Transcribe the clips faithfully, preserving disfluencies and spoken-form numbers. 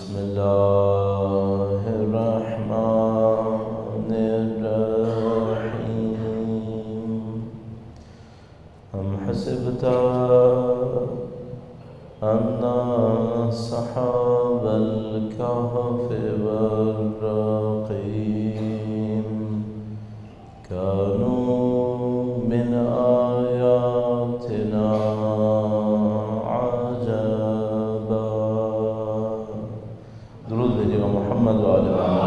بسم الله الرحمن الرحيم أم حسبت أن أصحاب الكهف والرقيم كانوا من آياتنا عجبا. درود بھیجیے گا محمد وآل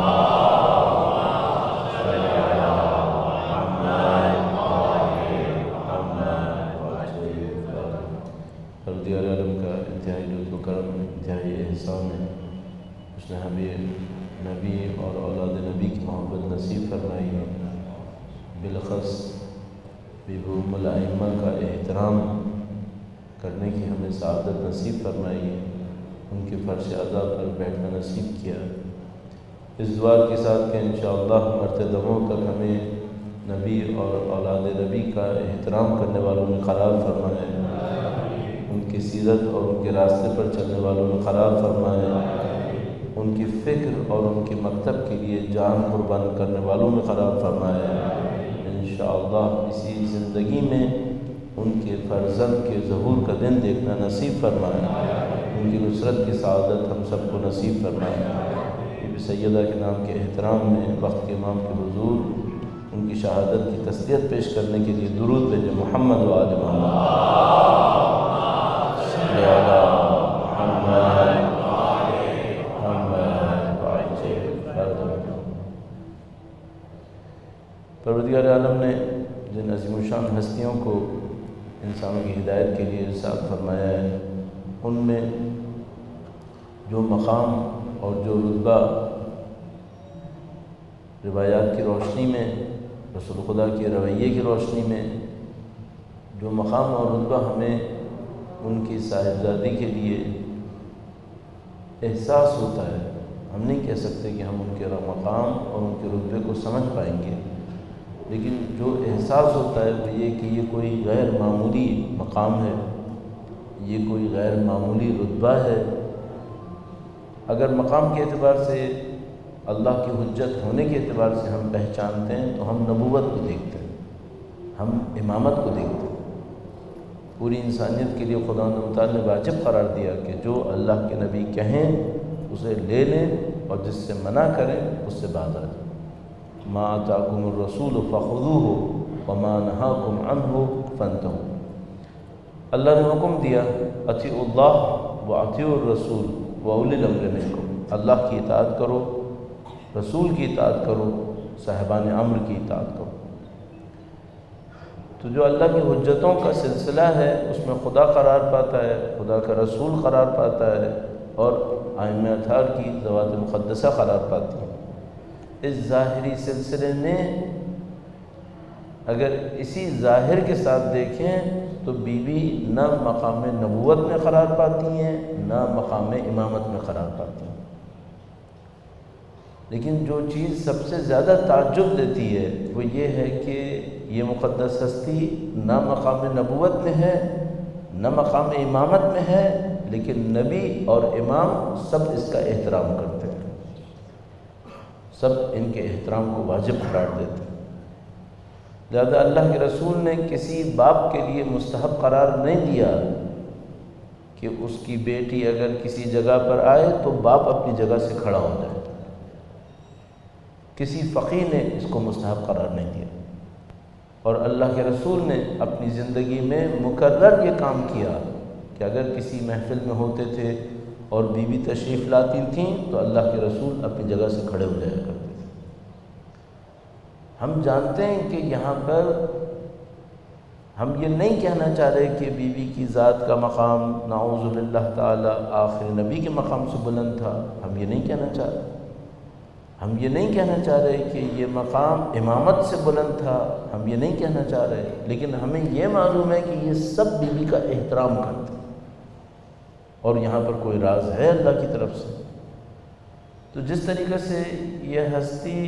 پروردگار عالم کا انتہائی لطف و کرم، انتہائی احسان ہے، اس نے ہمیں نبی اور اولاد نبی کی محبت نصیب فرمائی ہے. بالخص بیبی ام الائمہ کا احترام کرنے کی ہمیں سعادت نصیب فرمائی ہے، ان کے فرش عزا پر بیٹھنا نصیب کیا. اس دعا کے ساتھ کہ انشاءاللہ مرتے دموں تک ہمیں نبی اور اولاد نبی کا احترام کرنے والوں میں قرار فرمائے، ان کی سیرت اور ان کے راستے پر چلنے والوں میں قرار فرمائے، ان کی فکر اور ان کے مکتب کے لیے جان قربان کرنے والوں میں قرار فرمائے. انشاءاللہ اسی زندگی میں ان کے فرزند کے ظہور کا دن دیکھنا نصیب فرمائے، ان کی نصرت کی سعادت ہم سب کو نصیب فرمائے. بی بی سیدہ کے نام کے احترام میں وقت کے امام کے حضور ان کی شہادت کی تسلیت پیش کرنے کے لیے درود بھیجے محمد و آل محمد. صلی علی محمد. پروردگار عالم نے جن عظیم الشان ہستیوں کو انسانوں کی ہدایت کے لیے ارسال فرمایا ہے، ان میں جو مقام اور جو رتبہ روایات کی روشنی میں، رسول خدا کے رویے کی روشنی میں جو مقام اور رتبہ ہمیں ان کی صاحبزادی کے لیے احساس ہوتا ہے، ہم نہیں کہہ سکتے کہ ہم ان کے مقام اور ان کے رتبے کو سمجھ پائیں گے، لیکن جو احساس ہوتا ہے وہ یہ کہ یہ کوئی غیر معمولی مقام ہے، یہ کوئی غیر معمولی رتبہ ہے. اگر مقام کے اعتبار سے، اللہ کی حجت ہونے کے اعتبار سے ہم پہچانتے ہیں تو ہم نبوت کو دیکھتے ہیں، ہم امامت کو دیکھتے ہیں. پوری انسانیت کے لیے خدا تعالیٰ نے واجب قرار دیا کہ جو اللہ کے نبی کہیں اسے لے لیں اور جس سے منع کریں اس سے باز آ جائیں. ما آتاکم الرسول فخذوہ وما نہاکم عنہ فانتہوا. اللہ نے حکم دیا اطیعوا اللہ واطیعوا الرسول واولی الامر منکم. اللہ کی اطاعت کرو، رسول کی اطاعت کرو، صاحبان امر کی اطاعت کرو. تو جو اللہ کی حجتوں کا سلسلہ ہے اس میں خدا قرار پاتا ہے، خدا کا رسول قرار پاتا ہے اور ائمہ اطہار کی ذوات مقدسہ قرار پاتی ہیں. اس ظاہری سلسلے میں اگر اسی ظاہر کے ساتھ دیکھیں تو بی بی نہ مقام نبوت میں قرار پاتی ہیں نہ مقام امامت میں قرار پاتی ہیں. لیکن جو چیز سب سے زیادہ تعجب دیتی ہے وہ یہ ہے کہ یہ مقدس ہستی نہ مقام نبوت میں ہے نہ مقام امامت میں ہے، لیکن نبی اور امام سب اس کا احترام کرتے ہیں، سب ان کے احترام کو واجب قرار دیتے ہیں. لہذا اللہ کے رسول نے کسی باپ کے لیے مستحب قرار نہیں دیا کہ اس کی بیٹی اگر کسی جگہ پر آئے تو باپ اپنی جگہ سے کھڑا ہو جائے. کسی فقیہ نے اس کو مستحب قرار نہیں دیا، اور اللہ کے رسول نے اپنی زندگی میں مکرر یہ کام کیا کہ اگر کسی محفل میں ہوتے تھے اور بیوی تشریف لاتی تھیں تو اللہ کے رسول اپنی جگہ سے کھڑے ہو جایا کرتے تھے. ہم جانتے ہیں کہ یہاں پر ہم یہ نہیں کہنا چاہ رہے کہ بیوی کی ذات کا مقام نعوذ باللہ تعالی آخر نبی کے مقام سے بلند تھا، ہم یہ نہیں کہنا چاہ رہے. ہم یہ نہیں کہنا چاہ رہے کہ یہ مقام امامت سے بلند تھا، ہم یہ نہیں کہنا چاہ رہے، لیکن ہمیں یہ معلوم ہے کہ یہ سب بیوی کا احترام کرتے ہیں اور یہاں پر کوئی راز ہے اللہ کی طرف سے. تو جس طریقے سے یہ ہستی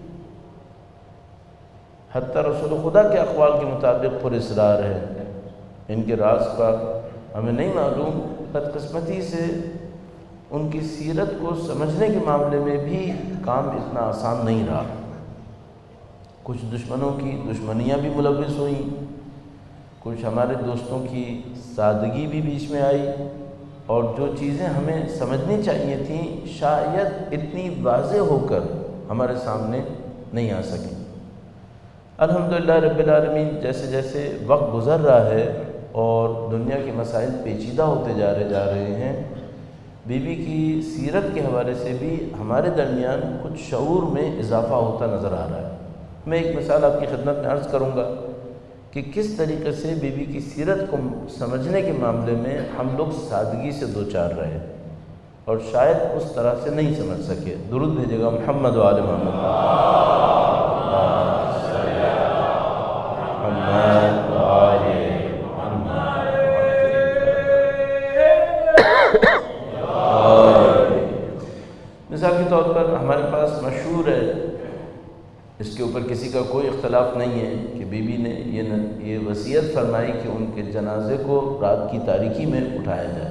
حتیٰ رسول خدا کے اقوال کے مطابق پر اسرار ہے، ان کے راز کا ہمیں نہیں معلوم. بدقسمتی سے ان کی سیرت کو سمجھنے کے معاملے میں بھی کام اتنا آسان نہیں رہا۔ کچھ دشمنوں کی دشمنیاں بھی ملوث ہوئیں، کچھ ہمارے دوستوں کی سادگی بھی بیچ میں آئی، اور جو چیزیں ہمیں سمجھنی چاہیے تھیں شاید اتنی واضح ہو کر ہمارے سامنے نہیں آ سکیں۔ الحمدللہ رب العالمین، جیسے جیسے وقت گزر رہا ہے اور دنیا کے مسائل پیچیدہ ہوتے جا رہے جا رہے ہیں، بی بی کی سیرت کے حوالے سے بھی ہمارے درمیان کچھ شعور میں اضافہ ہوتا نظر آ رہا ہے۔ میں ایک مثال آپ کی خدمت میں عرض کروں گا کہ کس طریقے سے بی بی کی سیرت کو سمجھنے کے معاملے میں ہم لوگ سادگی سے دوچار رہے اور شاید اس طرح سے نہیں سمجھ سکے۔ درود بھیجے گا محمد و آل محمد۔ مثال کے طور پر ہمارے پاس مشہور ہے، اس کے اوپر کسی کا کوئی اختلاف نہیں ہے کہ بی بی نے یہ یہ وصیت فرمائی کہ ان کے جنازے کو رات کی تاریکی میں اٹھایا جائے۔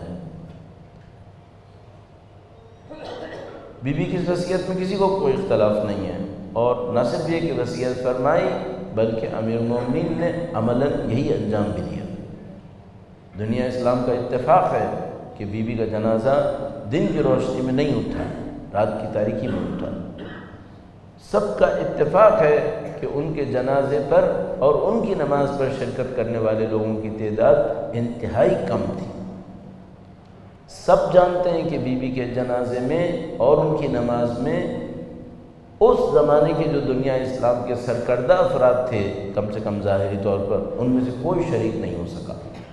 بی بی کی وصیت میں کسی کو کوئی اختلاف نہیں ہے، اور نہ صرف یہ کہ وصیت فرمائی بلکہ امیر المومنین نے عملاً یہی انجام بھی دیا۔ دنیا اسلام کا اتفاق ہے کہ بی بی کا جنازہ دن کی روشنی میں نہیں اٹھا، رات کی تاریکی میں اٹھا۔ سب کا اتفاق ہے کہ ان کے جنازے پر اور ان کی نماز پر شرکت کرنے والے لوگوں کی تعداد انتہائی کم تھی۔ سب جانتے ہیں کہ بی بی کے جنازے میں اور ان کی نماز میں اس زمانے کے جو دنیا اسلام کے سرکردہ افراد تھے، کم سے کم ظاہری طور پر ان میں سے کوئی شریک نہیں ہو سکا۔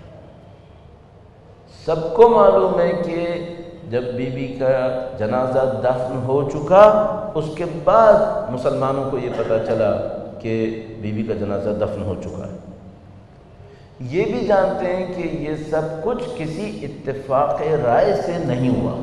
سب کو معلوم ہے کہ جب بی بی کا جنازہ دفن ہو چکا، اس کے بعد مسلمانوں کو یہ پتہ چلا کہ بی بی کا جنازہ دفن ہو چکا ہے۔ یہ بھی جانتے ہیں کہ یہ سب کچھ کسی اتفاق رائے سے نہیں ہوا۔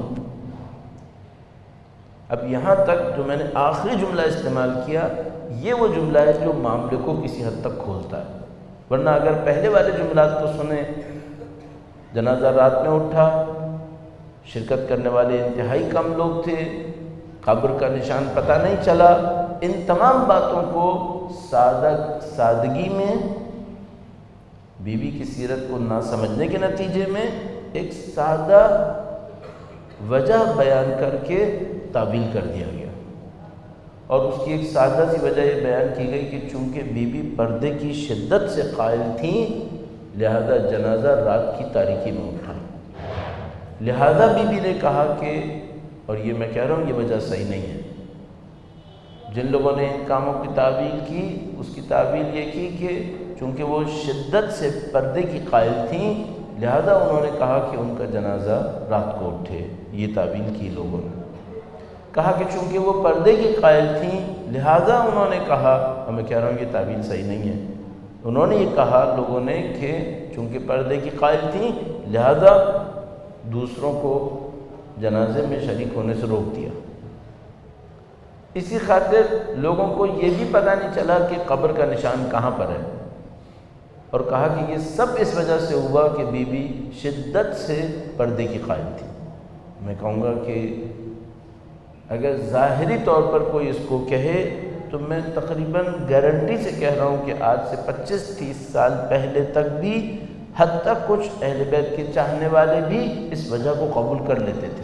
اب یہاں تک جو میں نے آخری جملہ استعمال کیا، یہ وہ جملہ ہے جو معاملے کو کسی حد تک کھولتا ہے، ورنہ اگر پہلے والے جملات کو سنیں، جنازہ رات میں اٹھا، شرکت کرنے والے انتہائی کم لوگ تھے، قبر کا نشان پتہ نہیں چلا، ان تمام باتوں کو سادہ سادگی میں بی بی کی سیرت کو نہ سمجھنے کے نتیجے میں ایک سادہ وجہ بیان کر کے تعبیل کر دیا گیا، اور اس کی ایک سادہ سی وجہ یہ بیان کی گئی کہ چونکہ بی بی پردے کی شدت سے قائل تھیں، لہذا جنازہ رات کی تاریکی میں اٹھا۔ لہذا بی بی نے کہا کہ، اور یہ میں کہہ رہا ہوں یہ وجہ صحیح نہیں ہے، جن لوگوں نے ان کاموں کی تعبیل کی اس کی تعبیل یہ کی کہ چونکہ وہ شدت سے پردے کی قائل تھیں، لہذا انہوں نے کہا کہ ان کا جنازہ رات کو اٹھے۔ یہ تعبیل کی لوگوں نے کہا کہ چونکہ وہ پردے کی قائل تھیں، لہذا انہوں نے کہا، اور میں کہہ رہا ہوں یہ تعبیل صحیح نہیں ہے، انہوں نے یہ کہا لوگوں نے کہ چونکہ پردے کی قائل تھیں لہذا دوسروں کو جنازے میں شریک ہونے سے روک دیا۔ اسی خاطر لوگوں کو یہ بھی پتہ نہیں چلا کہ قبر کا نشان کہاں پر ہے، اور کہا کہ یہ سب اس وجہ سے ہوا کہ بی بی شدت سے پردے کی قائل تھی۔ میں کہوں گا کہ اگر ظاہری طور پر کوئی اس کو کہے تو میں تقریباً گارنٹی سے کہہ رہا ہوں کہ آج سے پچیس تیس سال پہلے تک بھی حتیٰ کچھ اہل بیت کے چاہنے والے بھی اس وجہ کو قبول کر لیتے تھے،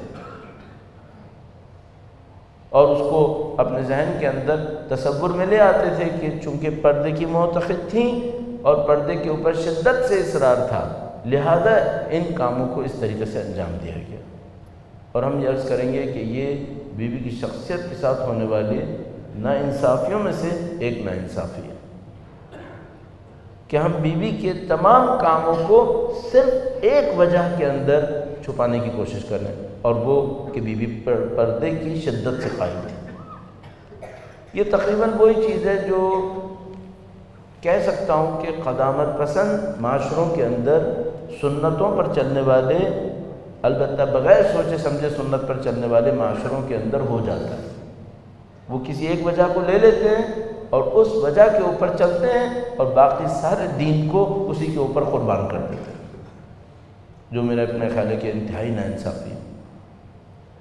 اور اس کو اپنے ذہن کے اندر تصور میں لے آتے تھے کہ چونکہ پردے کی معتقد تھیں اور پردے کے اوپر شدت سے اصرار تھا، لہذا ان کاموں کو اس طریقے سے انجام دیا گیا۔ اور ہم یہ عرض کریں گے کہ یہ بی بی کی شخصیت کے ساتھ ہونے والی ناانصافیوں میں سے ایک ناانصافی ہے کہ ہم بی بی کے تمام کاموں کو صرف ایک وجہ کے اندر چھپانے کی کوشش کریں، اور وہ کہ بی بی پردے کی شدت سے قائل تھی۔ یہ تقریباً وہی چیز ہے جو کہہ سکتا ہوں کہ قدامت پسند معاشروں کے اندر سنتوں پر چلنے والے، البتہ بغیر سوچے سمجھے سنت پر چلنے والے معاشروں کے اندر ہو جاتا ہے۔ وہ کسی ایک وجہ کو لے لیتے ہیں اور اس وجہ کے اوپر چلتے ہیں اور باقی سارے دین کو اسی کے اوپر قربان کر دیتے ہیں، جو میرا اپنا خیال ہے کہ انتہائی ناانصافی ہے۔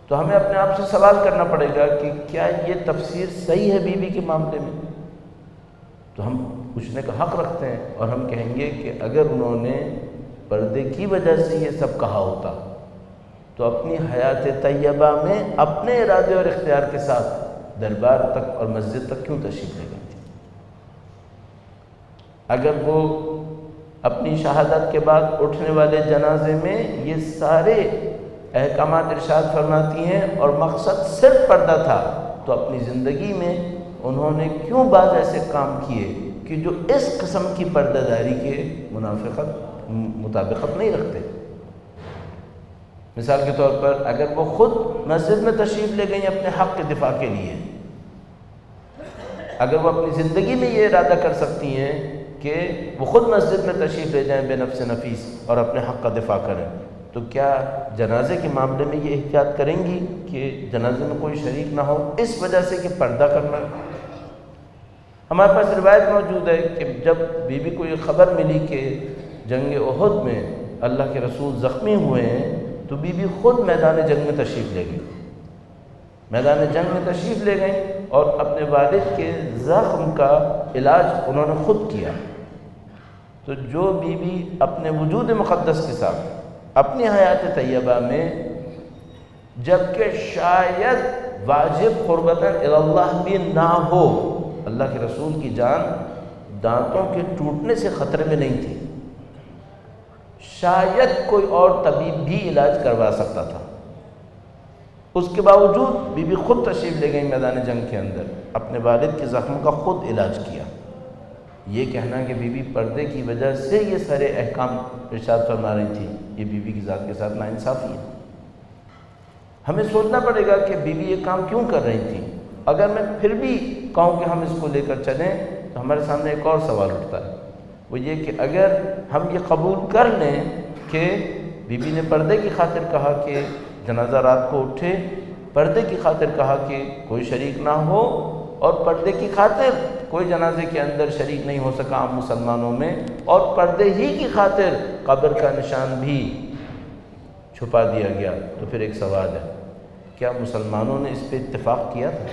تو ہمیں اپنے آپ سے سوال کرنا پڑے گا کہ کیا یہ تفسیر صحیح ہے بیوی کے معاملے میں؟ تو ہم پوچھنے کا حق رکھتے ہیں، اور ہم کہیں گے کہ اگر انہوں نے پردے کی وجہ سے یہ سب کہا ہوتا تو اپنی حیات طیبہ میں اپنے ارادے اور اختیار کے ساتھ دربار تک اور مسجد تک کیوں تشریف لے گئی تھی؟ اگر وہ اپنی شہادت کے بعد اٹھنے والے جنازے میں یہ سارے احکامات ارشاد فرماتی ہیں اور مقصد صرف پردہ تھا، تو اپنی زندگی میں انہوں نے کیوں بعض ایسے کام کیے کہ جو اس قسم کی پردہ داری کے منافقت مطابقت نہیں رکھتے؟ مثال کے طور پر اگر وہ خود مسجد میں تشریف لے گئیں اپنے حق کے دفاع کے لیے، اگر وہ اپنی زندگی میں یہ ارادہ کر سکتی ہیں کہ وہ خود مسجد میں تشریف لے جائیں بے نفس نفیس اور اپنے حق کا دفاع کریں، تو کیا جنازے کے معاملے میں یہ احتیاط کریں گی کہ جنازے میں کوئی شریک نہ ہو اس وجہ سے کہ پردہ کرنا؟ ہمارے پاس روایت موجود ہے کہ جب بی بی کو یہ خبر ملی کہ جنگ احد میں اللہ کے رسول زخمی ہوئے ہیں، تو بی بی خود میدان جنگ میں تشریف لے گئی، میدان جنگ میں تشریف لے گئیں اور اپنے والد کے زخم کا علاج انہوں نے خود کیا۔ تو جو بی بی اپنے وجود مقدس کے ساتھ اپنی حیات طیبہ میں، جبکہ شاید واجب قربتاً اللہ بھی نہ ہو، اللہ کے رسول کی جان دانتوں کے ٹوٹنے سے خطرے میں نہیں تھی، شاید کوئی اور طبیب بھی علاج کروا سکتا تھا، اس کے باوجود بی بی خود تشریف لے گئی میدان جنگ کے اندر، اپنے والد کے زخم کا خود علاج کیا۔ یہ کہنا کہ بی بی پردے کی وجہ سے یہ سارے احکام ارشاد فرما رہی تھی، یہ بی بی کی ذات کے ساتھ ناانصافی ہے۔ ہمیں سوچنا پڑے گا کہ بی بی یہ کام کیوں کر رہی تھی۔ اگر میں پھر بھی کہوں کہ ہم اس کو لے کر چلیں تو ہمارے سامنے ایک اور سوال اٹھتا ہے، وہ یہ کہ اگر ہم یہ قبول کر لیں کہ بی بی نے پردے کی خاطر کہا کہ جنازہ رات کو اٹھے، پردے کی خاطر کہا کہ کوئی شریک نہ ہو، اور پردے کی خاطر کوئی جنازے کے اندر شریک نہیں ہو سکا عام مسلمانوں میں، اور پردے ہی کی خاطر قبر کا نشان بھی چھپا دیا گیا، تو پھر ایک سوال ہے، کیا مسلمانوں نے اس پہ اتفاق کیا تھا؟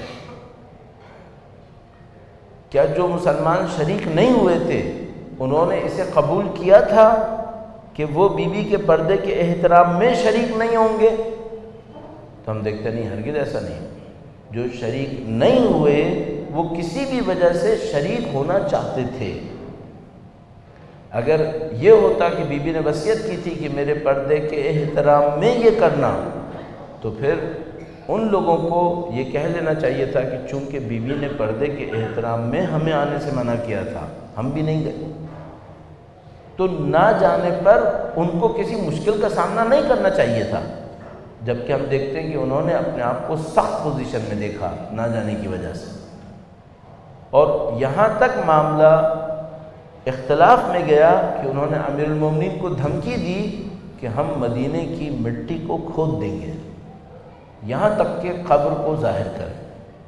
کیا جو مسلمان شریک نہیں ہوئے تھے انہوں نے اسے قبول کیا تھا کہ وہ بی بی کے پردے کے احترام میں شریک نہیں ہوں گے؟ تو ہم دیکھتے نہیں، ہرگز ایسا نہیں۔ جو شریک نہیں ہوئے وہ کسی بھی وجہ سے شریک ہونا چاہتے تھے۔ اگر یہ ہوتا کہ بی بی نے وصیت کی تھی کہ میرے پردے کے احترام میں یہ کرنا، تو پھر ان لوگوں کو یہ کہہ لینا چاہیے تھا کہ چونکہ بی بی نے پردے کے احترام میں ہمیں آنے سے منع کیا تھا، ہم بھی نہیں گئے۔ تو نہ جانے پر ان کو کسی مشکل کا سامنا نہیں کرنا چاہیے تھا، جبکہ ہم دیکھتے ہیں کہ انہوں نے اپنے آپ کو سخت پوزیشن میں دیکھا نہ جانے کی وجہ سے، اور یہاں تک معاملہ اختلاف میں گیا کہ انہوں نے امیر المومنین کو دھمکی دی کہ ہم مدینے کی مٹی کو کھود دیں گے، یہاں تک کہ قبر کو ظاہر کریں۔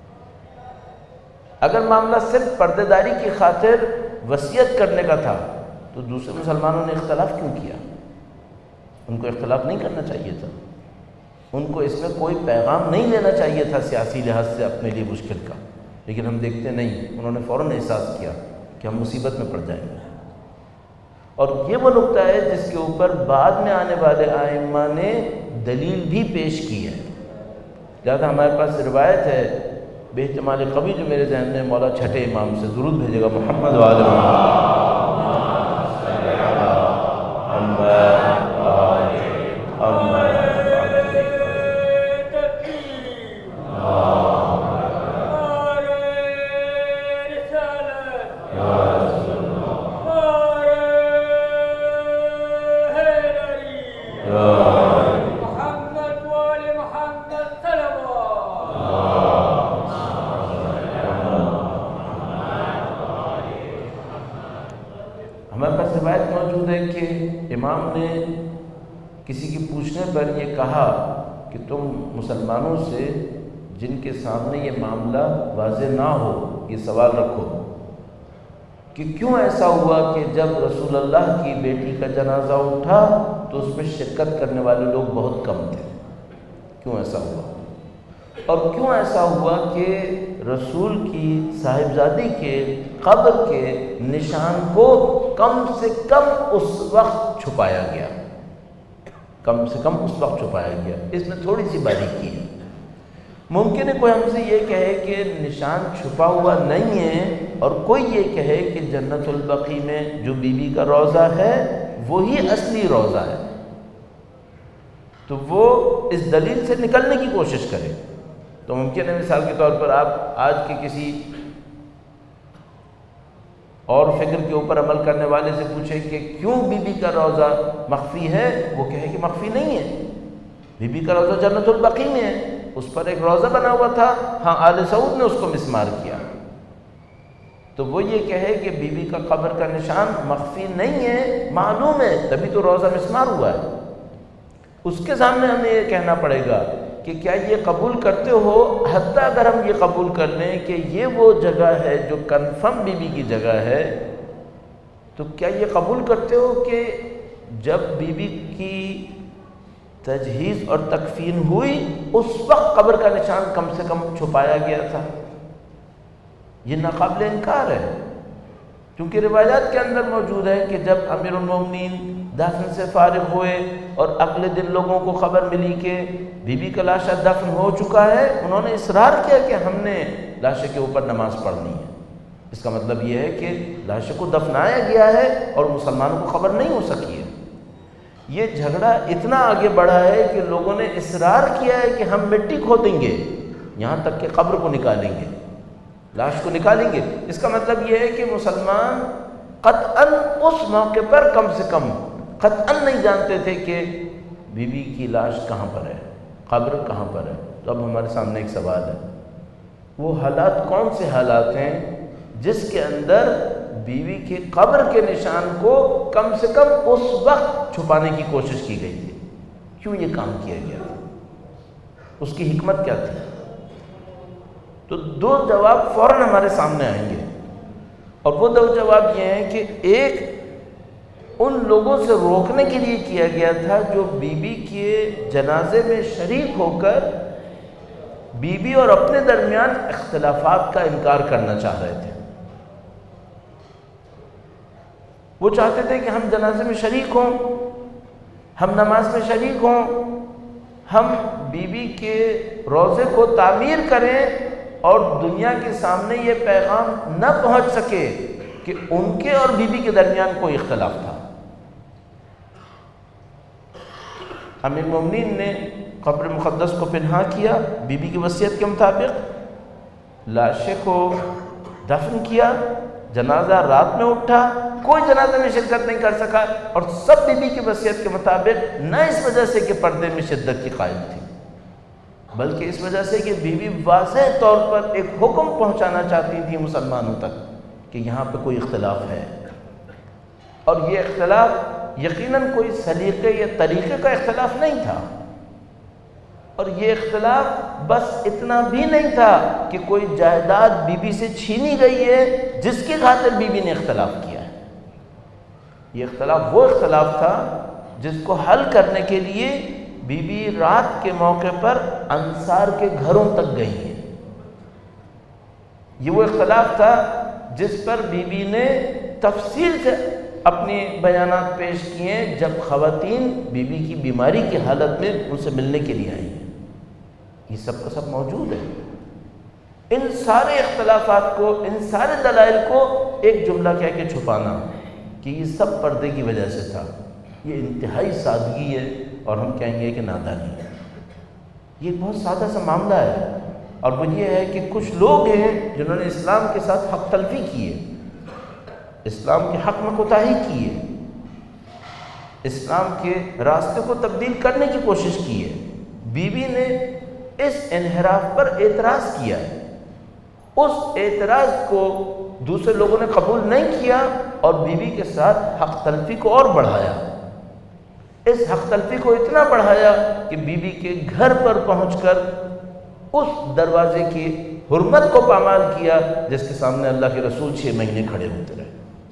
اگر معاملہ صرف پردے داری کی خاطر وصیت کرنے کا تھا تو دوسرے مسلمانوں نے اختلاف کیوں کیا؟ ان کو اختلاف نہیں کرنا چاہیے تھا، ان کو اس میں کوئی پیغام نہیں لینا چاہیے تھا سیاسی لحاظ سے اپنے لیے مشکل کا، لیکن ہم دیکھتے نہیں، انہوں نے فوراً احساس کیا کہ ہم مصیبت میں پڑ جائیں گے۔ اور یہ وہ نقطہ ہے جس کے اوپر بعد میں آنے والے ائمہ نے دلیل بھی پیش کی ہے۔ لہٰذا ہمارے پاس روایت ہے بے احتمال قوی جو میرے ذہن میں مولا چھٹے امام سے درود بھیجے گا، محمد وآل محمد۔ ہمارے پاس روایت موجود ہے کہ امام نے کسی کی پوچھنے پر یہ کہا کہ تم مسلمانوں سے جن کے سامنے یہ معاملہ واضح نہ ہو یہ سوال رکھو کہ کیوں ایسا ہوا کہ جب رسول اللہ کی بیٹی کا جنازہ اٹھا تو اس میں شرکت کرنے والے لوگ بہت کم تھے، کیوں ایسا ہوا؟ اور کیوں ایسا ہوا کہ رسول کی صاحبزادی کے قبر کے نشان کو کم سے کم اس وقت چھپایا گیا، کم سے کم اس وقت چھپایا گیا؟ اس میں تھوڑی سی باریکی ہے۔ ممکن ہے کوئی ہم سے یہ کہے کہ نشان چھپا ہوا نہیں ہے، اور کوئی یہ کہے کہ جنت البقیع میں جو بی بی کا روضہ ہے وہی اصلی روضہ ہے، تو وہ اس دلیل سے نکلنے کی کوشش کرے۔ تو ممکن ہے مثال کے طور پر آپ آج کے کسی اور فکر کے اوپر عمل کرنے والے سے پوچھیں کہ کیوں بی بی کا روضہ مخفی ہے، وہ کہے کہ مخفی نہیں ہے، بی بی کا روضہ جنت البقیع میں ہے، اس پر ایک روضہ بنا ہوا تھا، ہاں آل سعود نے اس کو مسمار کیا۔ تو وہ یہ کہے کہ بی بی کا قبر کا نشان مخفی نہیں ہے، معلوم ہے، تبھی تو روضہ مسمار ہوا ہے۔ اس کے سامنے ہمیں یہ کہنا پڑے گا کہ کیا یہ قبول کرتے ہو، حتیٰ اگر ہم یہ قبول کر لیں کہ یہ وہ جگہ ہے جو کنفرم بی بی کی جگہ ہے، تو کیا یہ قبول کرتے ہو کہ جب بی بی کی تجہیز اور تکفین ہوئی اس وقت قبر کا نشان کم سے کم چھپایا گیا تھا؟ یہ ناقابل انکار ہے، کیونکہ روایات کے اندر موجود ہے کہ جب امیر المومنین دفن سے فارغ ہوئے اور اگلے دن لوگوں کو خبر ملی کہ بی بی کا لاشا دفن ہو چکا ہے، انہوں نے اصرار کیا کہ ہم نے لاشے کے اوپر نماز پڑھنی ہے۔ اس کا مطلب یہ ہے کہ لاشے کو دفنایا گیا ہے اور مسلمانوں کو خبر نہیں ہو سکی ہے۔ یہ جھگڑا اتنا آگے بڑھا ہے کہ لوگوں نے اصرار کیا ہے کہ ہم مٹی کھودیں گے، یہاں تک کہ قبر کو نکالیں گے، لاش کو نکالیں گے۔ اس کا مطلب یہ ہے کہ مسلمان قطعاً اس موقع پر کم سے کم قطعاً نہیں جانتے تھے کہ بی بی کی لاش کہاں پر ہے، قبر کہاں پر ہے۔ تو اب ہمارے سامنے ایک سوال ہے، وہ حالات کون سے حالات ہیں جس کے اندر بیوی کے قبر کے نشان کو کم سے کم اس وقت چھپانے کی کوشش کی گئی تھی؟ کیوں یہ کام کیا گیا تھا؟ اس کی حکمت کیا تھی؟ تو دو جواب فوراً ہمارے سامنے آئیں گے، اور وہ دو جواب یہ ہیں کہ ایک ان لوگوں سے روکنے کے لیے کیا گیا تھا جو بی بی کے جنازے میں شریک ہو کر بی بی اور اپنے درمیان اختلافات کا انکار کرنا چاہ رہے تھے۔ وہ چاہتے تھے کہ ہم جنازے میں شریک ہوں، ہم نماز میں شریک ہوں، ہم بی بی کے روضے کو تعمیر کریں اور دنیا کے سامنے یہ پیغام نہ پہنچ سکے کہ ان کے اور بی بی کے درمیان کوئی اختلاف تھا۔ امیر المومنین نے قبر مقدس کو پنہا کیا بی بی کی وصیت کے مطابق، لاشے کو دفن کیا، جنازہ رات میں اٹھا، کوئی جنازے میں شرکت نہیں کر سکا، اور سب بی بی کی وصیت کے مطابق، نہ اس وجہ سے کہ پردے میں شدت کی قائل تھی، بلکہ اس وجہ سے کہ بی بی واضح طور پر ایک حکم پہنچانا چاہتی تھی مسلمانوں تک کہ یہاں پہ کوئی اختلاف ہے، اور یہ اختلاف یقیناً کوئی سلیقے یا طریقے کا اختلاف نہیں تھا، اور یہ اختلاف بس اتنا بھی نہیں تھا کہ کوئی جائیداد بی بی سے چھینی گئی ہے جس کی خاطر بی بی نے اختلاف کیا ہے۔ یہ اختلاف وہ اختلاف تھا جس کو حل کرنے کے لیے بی بی رات کے موقع پر انصار کے گھروں تک گئی ہیں۔ یہ وہ اختلاف تھا جس پر بی بی نے تفصیل سے اپنے بیانات پیش کیے جب خواتین بی بی کی بیماری کی حالت میں ان سے ملنے کے لیے آئی ہیں۔ یہ سب کا سب موجود ہے۔ ان سارے اختلافات کو، ان سارے دلائل کو ایک جملہ کہہ کے چھپانا کہ یہ سب پردے کی وجہ سے تھا، یہ انتہائی سادگی ہے، اور ہم کہیں گے کہ نادانی ہے۔ یہ بہت سادہ سا معاملہ ہے، اور وہ یہ ہے کہ کچھ لوگ ہیں جنہوں نے اسلام کے ساتھ حق تلفی کی ہے، اسلام کے حق میں کوتاہی کی ہے، اسلام کے راستے کو تبدیل کرنے کی کوشش کی ہے۔ بی بی نے اس انحراف پر اعتراض کیا، اس اعتراض کو دوسرے لوگوں نے قبول نہیں کیا، اور بی بی کے ساتھ حق تلفی کو اور بڑھایا۔ اس حق تلفی کو اتنا بڑھایا کہ بی بی کے گھر پر پہنچ کر اس دروازے کی حرمت کو پامال کیا جس کے سامنے اللہ کے رسول چھ مہینے کھڑے ہوتے رہے،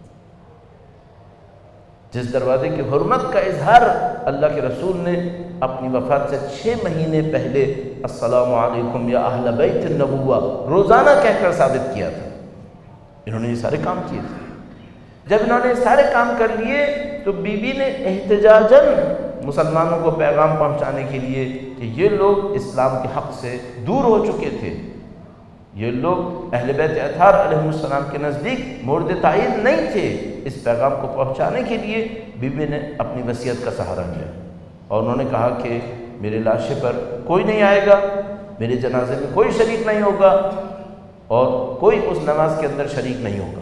جس دروازے کی حرمت کا اظہار اللہ کے رسول نے اپنی وفات سے چھ مہینے پہلے السلام علیکم یا اہل بیت النبوہ روزانہ کہہ کر ثابت کیا تھا۔ انہوں نے یہ سارے کام کیے تھے۔ جب انہوں نے سارے کام کر لیے تو بی بی نے احتجاجاً مسلمانوں کو پیغام پہنچانے کے لیے کہ یہ لوگ اسلام کے حق سے دور ہو چکے تھے، یہ لوگ اہل بیت اطہار علیہ السلام کے نزدیک مورد تعین نہیں تھے، اس پیغام کو پہنچانے کے لیے بی بی نے اپنی وصیت کا سہارا لیا اور انہوں نے کہا کہ میرے لاشے پر کوئی نہیں آئے گا، میرے جنازے میں کوئی شریک نہیں ہوگا اور کوئی اس نماز کے اندر شریک نہیں ہوگا۔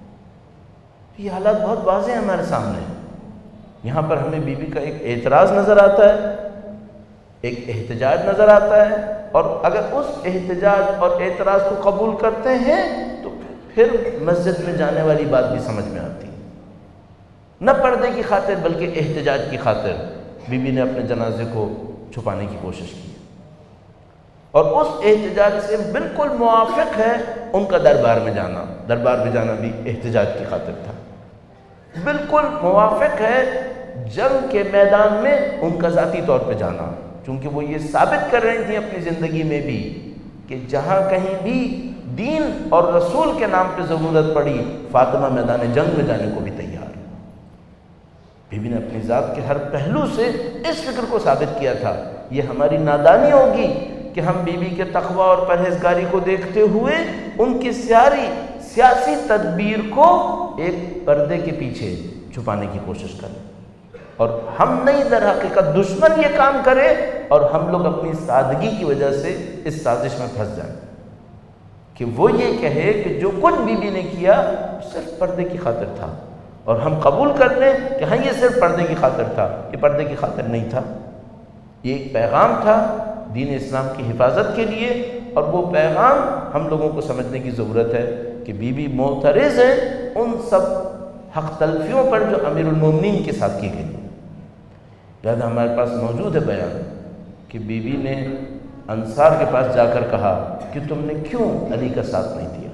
یہ حالات بہت واضح ہیں ہمارے سامنے۔ یہاں پر ہمیں بی بی کا ایک اعتراض نظر آتا ہے، ایک احتجاج نظر آتا ہے، اور اگر اس احتجاج اور اعتراض کو قبول کرتے ہیں تو پھر مسجد میں جانے والی بات بھی سمجھ میں آتی ہے۔ نہ پردے کی خاطر بلکہ احتجاج کی خاطر بی بی نے اپنے جنازے کو چھپانے کی کوشش کی، اور اس احتجاج سے بالکل موافق ہے ان کا دربار میں جانا۔ دربار میں جانا بھی احتجاج کی خاطر تھا۔ بالکل موافق ہے جنگ کے میدان میں ان کا ذاتی طور پہ جانا، چونکہ وہ یہ ثابت کر رہی تھیں اپنی زندگی میں بھی کہ جہاں کہیں بھی دین اور رسول کے نام پہ ضرورت پڑی فاطمہ میدان جنگ میں جانے کو بھی تیار۔ بی بی نے اپنی ذات کے ہر پہلو سے اس فکر کو ثابت کیا تھا۔ یہ ہماری نادانی ہوگی کہ ہم بی بی کے تقوی اور پرہیزگاری کو دیکھتے ہوئے ان کی ساری سیاسی تدبیر کو ایک پردے کے پیچھے چھپانے کی کوشش کریں، اور ہم نہیں در حقیقت دشمن یہ کام کرے اور ہم لوگ اپنی سادگی کی وجہ سے اس سازش میں پھنس جائیں کہ وہ یہ کہے کہ جو کچھ بی بی نے کیا صرف پردے کی خاطر تھا، اور ہم قبول کر لیں کہ ہاں یہ صرف پردے کی خاطر تھا۔ یہ پردے کی خاطر نہیں تھا، یہ ایک پیغام تھا دین اسلام کی حفاظت کے لیے، اور وہ پیغام ہم لوگوں کو سمجھنے کی ضرورت ہے کہ بی بی معترض ہیں ان سب حق تلفیوں پر جو امیر المومنین کے ساتھ کی گئی۔ لہذا ہمارے پاس موجود ہے بیان کہ بی بی نے انصار کے پاس جا کر کہا کہ تم نے کیوں علی کا ساتھ نہیں دیا،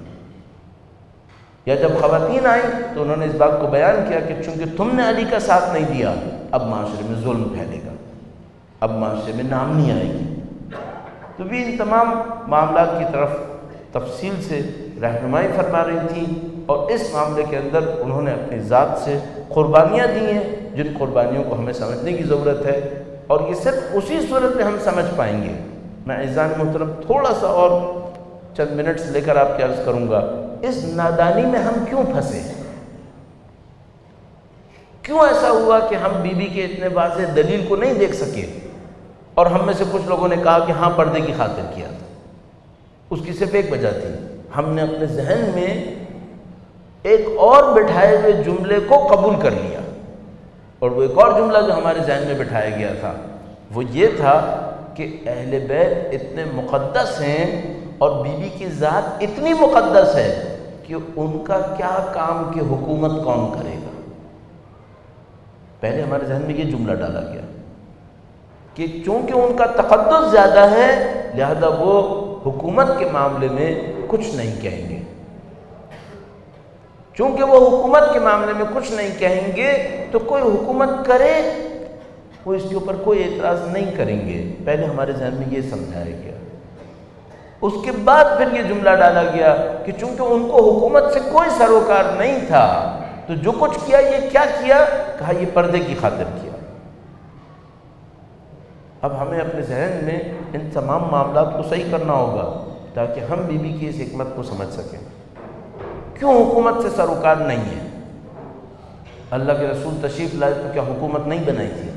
یا جب خواتین آئیں تو انہوں نے اس بات کو بیان کیا کہ چونکہ تم نے علی کا ساتھ نہیں دیا اب معاشرے میں ظلم پھیلے گا، اب معاشرے میں نامنی آئے گی۔ تو بھی ان تمام معاملات کی طرف تفصیل سے رہنمائی فرما رہی تھیں، اور اس معاملے کے اندر انہوں نے اپنی ذات سے قربانیاں دی ہیں جن قربانیوں کو ہمیں سمجھنے کی ضرورت ہے، اور یہ صرف اسی صورت میں ہم سمجھ پائیں گے۔ میں عزیزان محترم تھوڑا سا اور چند منٹس لے کر آپ کی عرض کروں گا، اس نادانی میں ہم کیوں پھنسے؟ کیوں ایسا ہوا کہ ہم بی بی کے اتنے واضح دلیل کو نہیں دیکھ سکے، اور ہم میں سے کچھ لوگوں نے کہا کہ ہاں پردے کی خاطر کیا تھا؟ اس کی صرف ایک وجہ تھی، ہم نے اپنے ذہن میں ایک اور بٹھائے ہوئے جملے کو قبول کر لیا، اور وہ ایک اور جملہ جو ہمارے ذہن میں بٹھایا گیا تھا وہ یہ تھا کہ اہل بیت اتنے مقدس ہیں اور بی بی کی ذات اتنی مقدس ہے کہ ان کا کیا کام کہ حکومت کون کرے گا۔ پہلے ہمارے ذہن میں یہ جملہ ڈالا گیا کہ چونکہ ان کا تقدس زیادہ ہے لہذا وہ حکومت کے معاملے میں کچھ نہیں کہیں گے، چونکہ وہ حکومت کے معاملے میں کچھ نہیں کہیں گے تو کوئی حکومت کرے وہ اس کے اوپر کوئی اعتراض نہیں کریں گے۔ پہلے ہمارے ذہن میں یہ سمجھایا گیا، اس کے بعد پھر یہ جملہ ڈالا گیا کہ چونکہ ان کو حکومت سے کوئی سروکار نہیں تھا تو جو کچھ کیا یہ کیا کیا؟ کہا یہ پردے کی خاطر کیا۔ اب ہمیں اپنے ذہن میں ان تمام معاملات کو صحیح کرنا ہوگا تاکہ ہم بی بی کی اس حکمت کو سمجھ سکیں۔ کیوں حکومت سے سروکار نہیں ہے؟ اللہ کے رسول تشریف لائے تو کیا حکومت نہیں بنائی تھی؟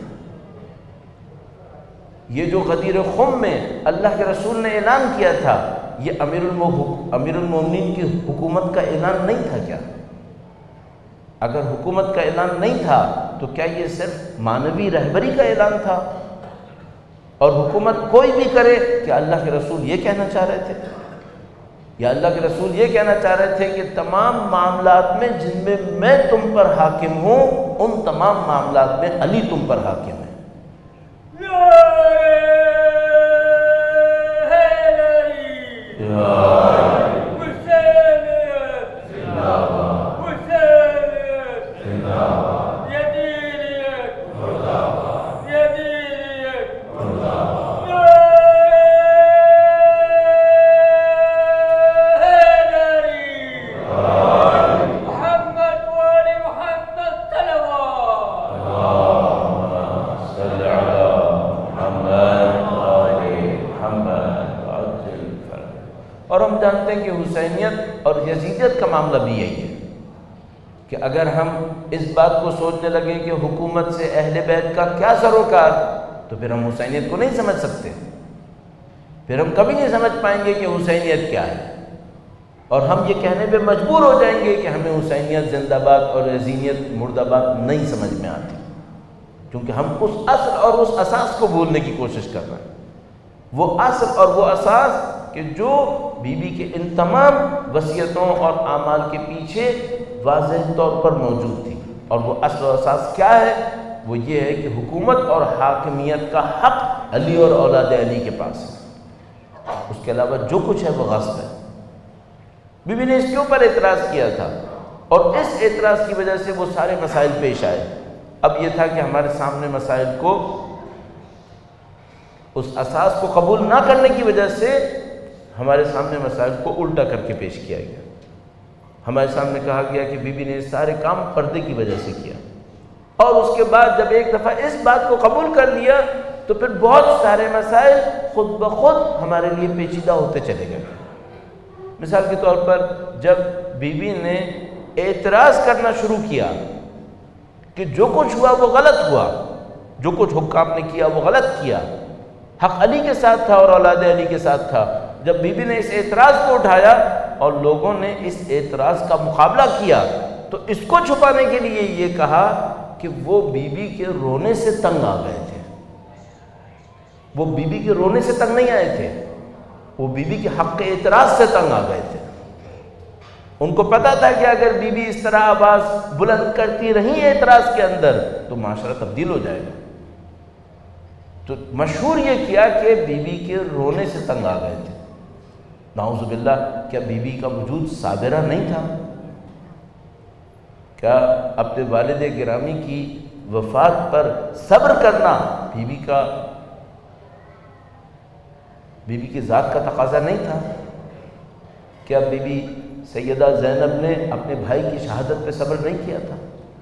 یہ جو غدیر خم میں اللہ کے رسول نے اعلان کیا تھا یہ امیر امیر المومنین کی حکومت کا اعلان نہیں تھا کیا؟ اگر حکومت کا اعلان نہیں تھا تو کیا یہ صرف مانوی رہبری کا اعلان تھا؟ اور حکومت کوئی بھی کرے کہ اللہ کے رسول یہ کہنا چاہ رہے تھے، یا اللہ کے رسول یہ کہنا چاہ رہے تھے کہ تمام معاملات میں جن میں میں تم پر حاکم ہوں ان تمام معاملات میں علی تم پر حاکم ہے۔ اور ہم جانتے ہیں کہ حسینیت اور یزیدیت کا معاملہ بھی یہی ہے کہ اگر ہم اس بات کو سوچنے لگیں کہ حکومت سے اہل بیت کا کیا سروکار، تو پھر ہم حسینیت کو نہیں سمجھ سکتے، پھر ہم کبھی نہیں سمجھ پائیں گے کہ حسینیت کیا ہے، اور ہم یہ کہنے پہ مجبور ہو جائیں گے کہ ہمیں حسینیت زندہ باد اور یزیدیت مردہ باد نہیں سمجھ میں آتی، کیونکہ ہم اس اصل اور اس اساس کو بھولنے کی کوشش کر رہے ہیں۔ وہ اصل اور وہ اساس کہ جو بی بی کے ان تمام وصیتوں اور اعمال کے پیچھے واضح طور پر موجود تھی، اور وہ اصل و اساس کیا ہے؟ وہ یہ ہے کہ حکومت اور حاکمیت کا حق علی اور اولاد علی کے پاس ہے، اس کے علاوہ جو کچھ ہے وہ غصب ہے۔ بی بی نے اس کے اوپر اعتراض کیا تھا، اور اس اعتراض کی وجہ سے وہ سارے مسائل پیش آئے۔ اب یہ تھا کہ ہمارے سامنے مسائل کو اس اساس کو قبول نہ کرنے کی وجہ سے ہمارے سامنے مسائل کو الٹا کر کے پیش کیا گیا۔ ہمارے سامنے کہا گیا کہ بی بی نے سارے کام پردے کی وجہ سے کیا، اور اس کے بعد جب ایک دفعہ اس بات کو قبول کر لیا تو پھر بہت سارے مسائل خود بخود ہمارے لیے پیچیدہ ہوتے چلے گئے۔ مثال کے طور پر جب بی بی نے اعتراض کرنا شروع کیا کہ جو کچھ ہوا وہ غلط ہوا، جو کچھ حکام نے کیا وہ غلط کیا، حق علی کے ساتھ تھا اور اولاد علی کے ساتھ تھا، جب بی بی نے اس اعتراض کو اٹھایا اور لوگوں نے اس اعتراض کا مقابلہ کیا تو اس کو چھپانے کے لیے یہ کہا کہ وہ بی بی کے رونے سے تنگ آ گئے تھے۔ وہ بی بی کے رونے سے تنگ نہیں آئے تھے، وہ بی بی کے حق کے اعتراض سے تنگ آ گئے تھے۔ ان کو پتا تھا کہ اگر بی بی اس طرح آواز بلند کرتی رہی اعتراض کے اندر تو معاشرہ تبدیل ہو جائے گا۔ تو مشہور یہ کیا کہ بی بی کے رونے سے تنگ آ گئے تھے۔ نعوذ باللہ، کیا بی بی کا وجود صابرہ نہیں تھا؟ کیا اپنے والد گرامی کی وفات پر صبر کرنا بی بی کا بی بی کی ذات کا تقاضا نہیں تھا؟ کیا بی بی سیدہ زینب نے اپنے بھائی کی شہادت پہ صبر نہیں کیا تھا؟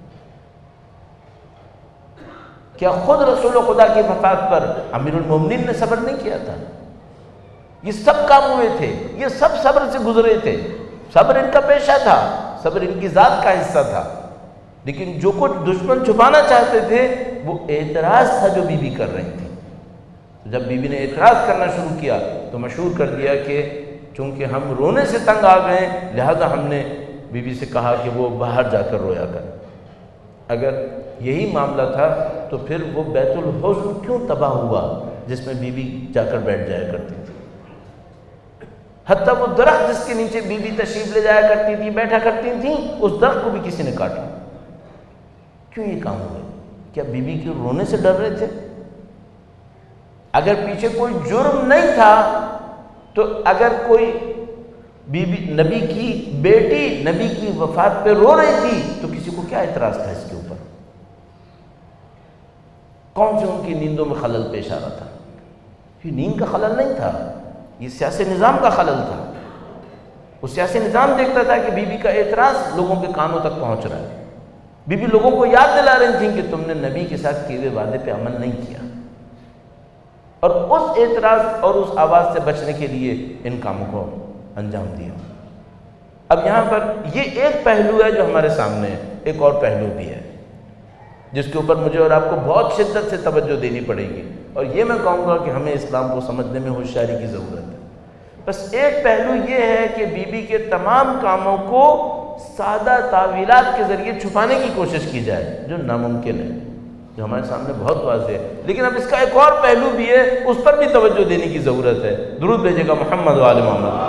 کیا خود رسول خدا کی وفات پر امیر المومنین نے صبر نہیں کیا تھا؟ یہ سب کام ہوئے تھے، یہ سب صبر سے گزرے تھے، صبر ان کا پیشہ تھا، صبر ان کی ذات کا حصہ تھا، لیکن جو کچھ دشمن چھپانا چاہتے تھے وہ اعتراض تھا جو بی بی کر رہی تھی۔ جب بی بی نے اعتراض کرنا شروع کیا تو مشہور کر دیا کہ چونکہ ہم رونے سے تنگ آ گئے لہذا ہم نے بی بی سے کہا کہ وہ باہر جا کر رویا کر۔ اگر یہی معاملہ تھا تو پھر وہ بیت الحزن کیوں تباہ ہوا جس میں بی بی جا کر بیٹھ جایا کرتی تھی؟ حتیٰ وہ درخت جس کے نیچے بی بی تشریف لے جایا کرتی تھی، بیٹھا کرتی تھیں، اس درخت کو بھی کسی نے کاٹا۔ کیوں یہ کام ہوئے؟ کیا بی بی کے رونے سے ڈر رہے تھے؟ اگر پیچھے کوئی جرم نہیں تھا تو اگر کوئی بی بی نبی کی بیٹی نبی کی وفات پہ رو رہی تھی تو کسی کو کیا اعتراض تھا اس کے اوپر؟ کون سے ان کی نیندوں میں خلل پیش آ رہا تھا؟ یہ نیند کا خلل نہیں تھا، یہ سیاسی نظام کا خلل تھا۔ وہ سیاسی نظام دیکھتا تھا کہ بی بی کا اعتراض لوگوں کے کانوں تک پہنچ رہا ہے۔ بی بی لوگوں کو یاد دلا رہی تھیں کہ تم نے نبی کے ساتھ کیے ہوئے وعدے پہ عمل نہیں کیا، اور اس اعتراض اور اس آواز سے بچنے کے لیے ان کاموں کو انجام دیا۔ اب یہاں پر یہ ایک پہلو ہے جو ہمارے سامنے ہے، ایک اور پہلو بھی ہے جس کے اوپر مجھے اور آپ کو بہت شدت سے توجہ دینی پڑے گی، اور یہ میں کہوں گا کہ ہمیں اسلام کو سمجھنے میں ہوشیاری کی ضرورت ہے۔ بس ایک پہلو یہ ہے کہ بی بی کے تمام کاموں کو سادہ تعویلات کے ذریعے چھپانے کی کوشش کی جائے جو ناممکن ہے، جو ہمارے سامنے بہت واضح ہے، لیکن اب اس کا ایک اور پہلو بھی ہے، اس پر بھی توجہ دینے کی ضرورت ہے۔ درود بھیجے گا محمد و آل محمد۔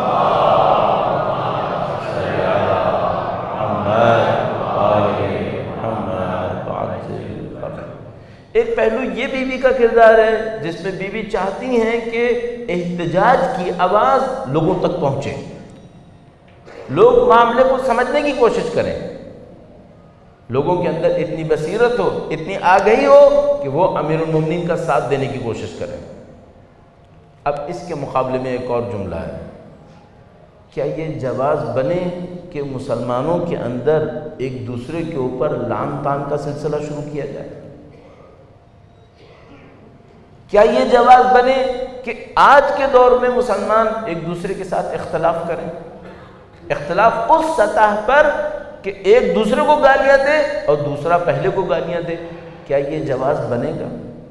ایک پہلو یہ بی بی کا کردار ہے جس میں بی بی چاہتی ہیں کہ احتجاج کی آواز لوگوں تک پہنچے، لوگ معاملے کو سمجھنے کی کوشش کریں، لوگوں کے اندر اتنی بصیرت ہو، اتنی آگہی ہو کہ وہ امیر المومنین کا ساتھ دینے کی کوشش کریں۔ اب اس کے مقابلے میں ایک اور جملہ ہے، کیا یہ جواز بنے کہ مسلمانوں کے اندر ایک دوسرے کے اوپر لعن طعن کا سلسلہ شروع کیا جائے؟ کیا یہ جواز بنے کہ آج کے دور میں مسلمان ایک دوسرے کے ساتھ اختلاف کریں، اختلاف اس سطح پر کہ ایک دوسرے کو گالیاں دے اور دوسرا پہلے کو گالیاں دے، کیا یہ جواز بنے گا؟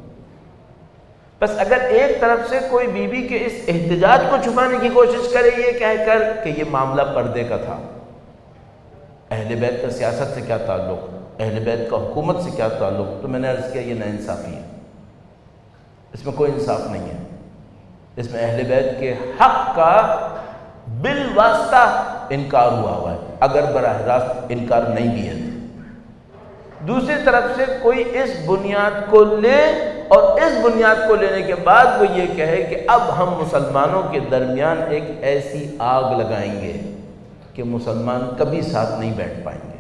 بس اگر ایک طرف سے کوئی بیوی کے اس احتجاج کو چھپانے کی کوشش کرے یہ کہہ کر کہ یہ معاملہ پردے کا تھا، اہل بیت کا سیاست سے کیا تعلق، اہل بیت کا حکومت سے کیا تعلق، تو میں نے عرض کیا یہ ناانصافی ہے، اس میں کوئی انصاف نہیں ہے، اس میں اہل بیت کے حق کا بالواسطہ انکار ہوا ہوا ہے، اگر براہ راست انکار نہیں بھی ہے۔ دوسری طرف سے کوئی اس بنیاد کو لے اور اس بنیاد کو لینے کے بعد وہ یہ کہے کہ اب ہم مسلمانوں کے درمیان ایک ایسی آگ لگائیں گے کہ مسلمان کبھی ساتھ نہیں بیٹھ پائیں گے۔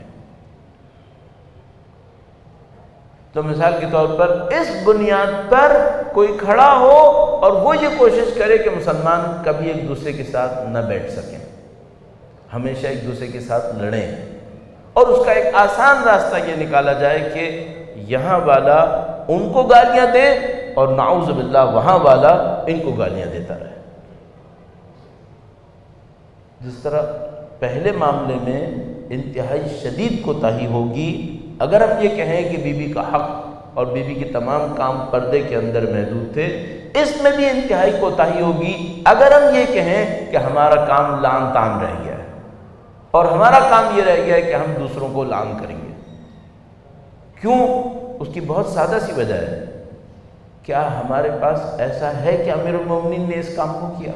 تو مثال کے طور پر اس بنیاد پر کوئی کھڑا ہو اور وہ یہ کوشش کرے کہ مسلمان کبھی ایک دوسرے کے ساتھ نہ بیٹھ سکیں، ہمیشہ ایک دوسرے کے ساتھ لڑیں، اور اس کا ایک آسان راستہ یہ نکالا جائے کہ یہاں والا ان کو گالیاں دے اور نعوذ باللہ وہاں والا ان کو گالیاں دیتا رہے۔ جس طرح پہلے معاملے میں انتہائی شدید کوتاہی ہوگی اگر ہم یہ کہیں کہ بی بی کا حق اور بی بی کے تمام کام پردے کے اندر محدود تھے، اس میں بھی انتہائی کوتاہی ہوگی اگر ہم یہ کہیں کہ ہمارا کام لعن طعن رہ گیا ہے اور ہمارا کام یہ رہ گیا ہے کہ ہم دوسروں کو لعن کریں گے۔ کیوں؟ اس کی بہت سادہ سی وجہ ہے، کیا ہمارے پاس ایسا ہے کہ امیر المومنین نے اس کام کو کیا؟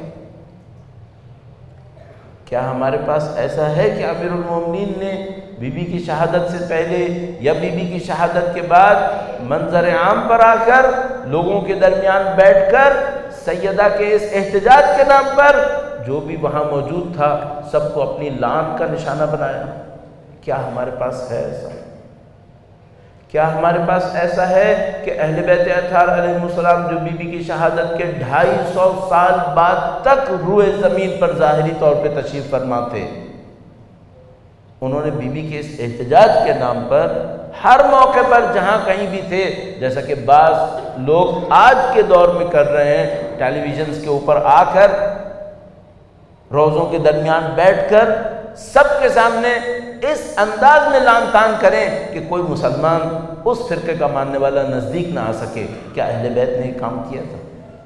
کیا ہمارے پاس ایسا ہے کہ امیر المومنین نے بی بی کی شہادت سے پہلے یا بی بی کی شہادت کے بعد منظر عام پر آ کر لوگوں کے درمیان بیٹھ کر سیدہ کے اس احتجاج کے نام پر جو بھی وہاں موجود تھا سب کو اپنی لعنت کا نشانہ بنایا؟ کیا ہمارے پاس ہے ایسا؟ کیا ہمارے پاس ایسا ہے کہ اہل بیت اطہار علیہ السلام جو بی بی کی شہادت کے ڈھائی سو سال بعد تک روئے زمین پر ظاہری طور پہ تشریف فرما تھے، انہوں نے بی بی کے اس احتجاج کے نام پر ہر موقع پر جہاں کہیں بھی تھے، جیسا کہ بعض لوگ آج کے دور میں کر رہے ہیں، ٹیلی ویژنز کے اوپر آ کر روزوں کے درمیان بیٹھ کر سب کے سامنے اس انداز میں لعن طعن کریں کہ کوئی مسلمان اس فرقے کا ماننے والا نزدیک نہ آ سکے۔ کیا اہل بیت نے یہ کام کیا تھا؟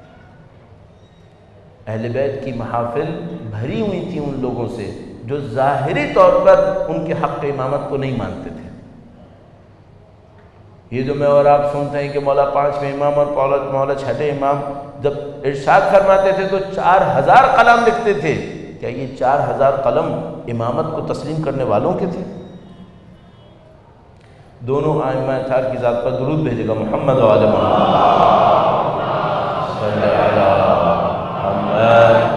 اہل بیت کی محافل بھری ہوئی تھی ان لوگوں سے جو ظاہری طور پر ان کے حق امامت کو نہیں مانتے تھے۔ یہ جو میں اور آپ سنتے ہیں کہ مولا پانچویں امام اور مولا چھٹے امام جب ارشاد فرماتے تھے تو چار ہزار قلم لکھتے تھے، کیا یہ چار ہزار قلم امامت کو تسلیم کرنے والوں کے تھے؟ دونوں ائمہ اطہار کی ذات پر درود بھیجے گا، محمد و آل محمد صلی علی محمد۔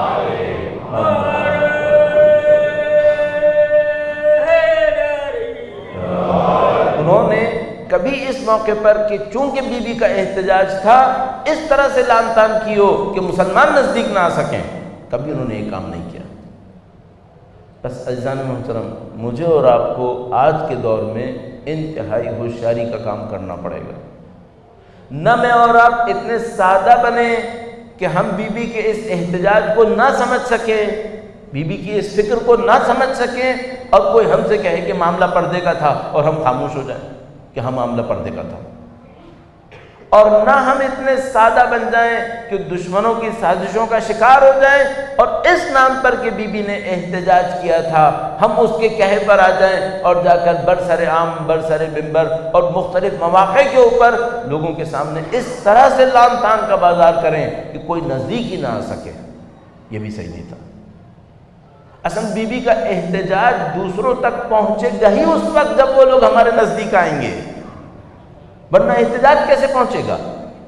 انہوں نے کبھی اس موقع پر کہ چونکہ بی بی کا احتجاج تھا اس طرح سے لعن طعن کی ہو کہ مسلمان نزدیک نہ آ سکیں، کبھی انہوں نے یہ کام نہیں کیا۔ بس عزیزان محترم، مجھے اور آپ کو آج کے دور میں انتہائی ہوشیاری کا کام کرنا پڑے گا۔ نہ میں اور آپ اتنے سادہ بنیں کہ ہم بی بی کے اس احتجاج کو نہ سمجھ سکیں، بی بی کی اس فکر کو نہ سمجھ سکیں اور کوئی ہم سے کہے کہ معاملہ پردے کا تھا اور ہم خاموش ہو جائیں کہ ہم معاملہ پردے کا تھا، اور نہ ہم اتنے سادہ بن جائیں کہ دشمنوں کی سازشوں کا شکار ہو جائیں اور اس نام پر کہ بی بی نے احتجاج کیا تھا ہم اس کے کہے پر آ جائیں اور جا کر برسر عام برسر منبر اور مختلف مواقع کے اوپر لوگوں کے سامنے اس طرح سے لعن طعن کا بازار کریں کہ کوئی نزدیک ہی نہ آ سکے۔ یہ بھی صحیح نہیں تھا۔ اصل بی بی کا احتجاج دوسروں تک پہنچے گا ہی اس وقت جب وہ لوگ ہمارے نزدیک آئیں گے، ورنہ احتجاج کیسے پہنچے گا؟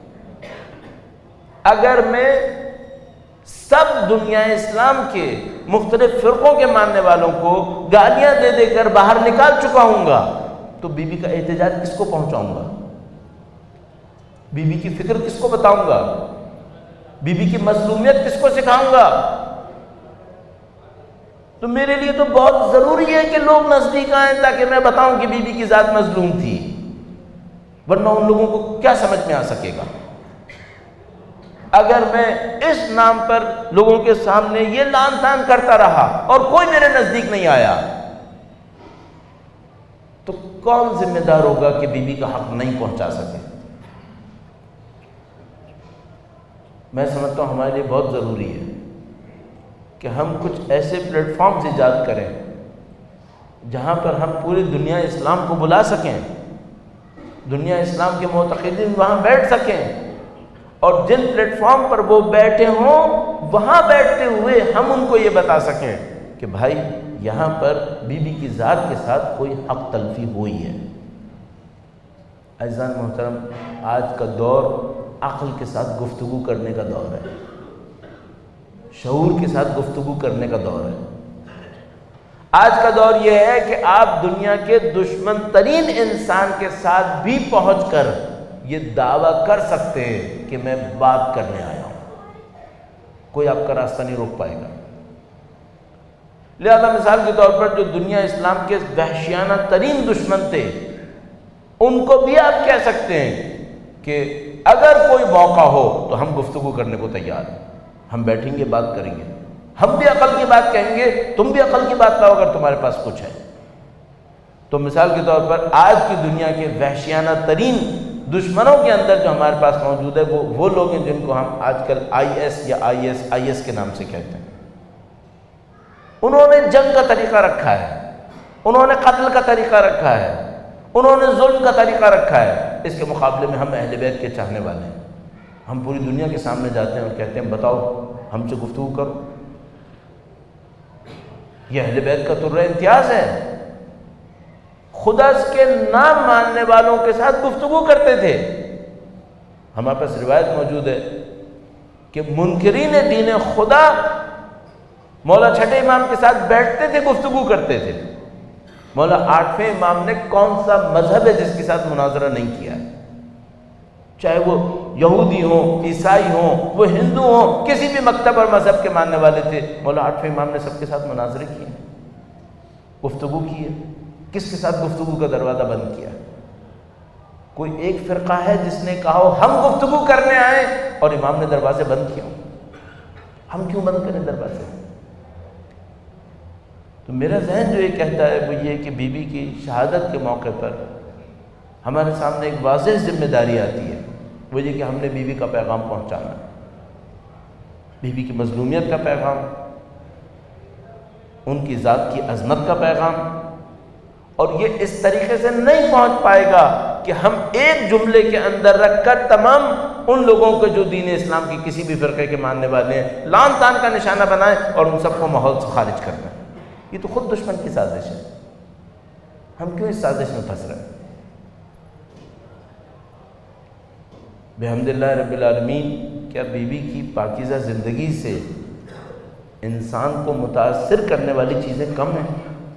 اگر میں سب دنیا اسلام کے مختلف فرقوں کے ماننے والوں کو گالیاں دے دے کر باہر نکال چکا ہوں گا تو بی بی کا احتجاج کس کو پہنچاؤں گا؟ بی بی کی فکر کس کو بتاؤں گا؟ بی بی کی مظلومیت کس کو سکھاؤں گا؟ تو میرے لیے تو بہت ضروری ہے کہ لوگ نزدیک آئیں تاکہ میں بتاؤں کہ بی بی کی ذات مظلوم تھی، ورنہ ان لوگوں کو کیا سمجھ میں آ سکے گا؟ اگر میں اس نام پر لوگوں کے سامنے یہ لان تان کرتا رہا اور کوئی میرے نزدیک نہیں آیا تو کون ذمہ دار ہوگا کہ بیوی کا حق نہیں پہنچا سکے؟ میں سمجھتا ہوں ہمارے لیے بہت ضروری ہے کہ ہم کچھ ایسے پلیٹ فارمز ایجاد کریں جہاں پر ہم پوری دنیا اسلام کو بلا سکیں، دنیا اسلام کے معتقدین وہاں بیٹھ سکیں، اور جن پلیٹ فارم پر وہ بیٹھے ہوں وہاں بیٹھتے ہوئے ہم ان کو یہ بتا سکیں کہ بھائی یہاں پر بی بی کی ذات کے ساتھ کوئی حق تلفی ہوئی ہے۔ عزیزان محترم، آج کا دور عقل کے ساتھ گفتگو کرنے کا دور ہے، شعور کے ساتھ گفتگو کرنے کا دور ہے۔ آج کا دور یہ ہے کہ آپ دنیا کے دشمن ترین انسان کے ساتھ بھی پہنچ کر یہ دعویٰ کر سکتے ہیں کہ میں بات کرنے آیا ہوں، کوئی آپ کا راستہ نہیں روک پائے گا۔ لہذا مثال کے طور پر جو دنیا اسلام کے وحشیانہ ترین دشمن تھے ان کو بھی آپ کہہ سکتے ہیں کہ اگر کوئی موقع ہو تو ہم گفتگو کرنے کو تیار ہیں، ہم بیٹھیں گے، بات کریں گے، ہم بھی عقل کی بات کہیں گے، تم بھی عقل کی بات لاؤ اگر تمہارے پاس کچھ ہے۔ تو مثال کے طور پر آج کی دنیا کے وحشیانہ ترین دشمنوں کے اندر جو ہمارے پاس موجود ہے وہ وہ لوگ ہیں جن کو ہم آج کل آئی ایس یا آئی ایس آئی ایس کے نام سے کہتے ہیں۔ انہوں نے جنگ کا طریقہ رکھا ہے، انہوں نے قتل کا طریقہ رکھا ہے، انہوں نے ظلم کا طریقہ رکھا ہے۔ اس کے مقابلے میں ہم اہل بیت کے چاہنے والے ہیں، ہم پوری دنیا کے سامنے جاتے ہیں اور کہتے ہیں بتاؤ ہم سے گفتگو کرو۔ یہ اہل بیت کا ترہ امتیاز ہے، خدا کے نام ماننے والوں کے ساتھ گفتگو کرتے تھے۔ ہمارے پاس روایت موجود ہے کہ منکرین دین خدا مولا چھٹے امام کے ساتھ بیٹھتے تھے، گفتگو کرتے تھے۔ مولا آٹھویں امام نے کون سا مذہب ہے جس کے ساتھ مناظرہ نہیں کیا، چاہے وہ یہودی ہوں، عیسائی ہوں، وہ ہندو ہوں، کسی بھی مکتب اور مذہب کے ماننے والے تھے، مولا آٹھویں امام نے سب کے ساتھ مناظرے کیے، گفتگو کی ہے۔ کس کے ساتھ گفتگو کا دروازہ بند کیا؟ کوئی ایک فرقہ ہے جس نے کہا ہو ہم گفتگو کرنے آئے اور امام نے دروازے بند کیا؟ ہم کیوں بند کریں دروازے؟ تو میرا ذہن جو یہ کہتا ہے وہ یہ کہ بی بی کی شہادت کے موقع پر ہمارے سامنے ایک واضح ذمہ داری آتی ہے، وہ یہ کہ ہم نے بی بی کا پیغام پہنچانا، بی بی کی مظلومیت کا پیغام، ان کی ذات کی عظمت کا پیغام۔ اور یہ اس طریقے سے نہیں پہنچ پائے گا کہ ہم ایک جملے کے اندر رکھ کر تمام ان لوگوں کو جو دین اسلام کی کسی بھی فرقے کے ماننے والے ہیں لان تان کا نشانہ بنائیں اور ان سب کو ماحول سے خارج کرنا۔ یہ تو خود دشمن کی سازش ہے، ہم کیوں اس سازش میں پھنس رہے ہیں؟ بحمد اللہ رب العالمین، کیا بی بی کی پاکیزہ زندگی سے انسان کو متاثر کرنے والی چیزیں کم ہیں؟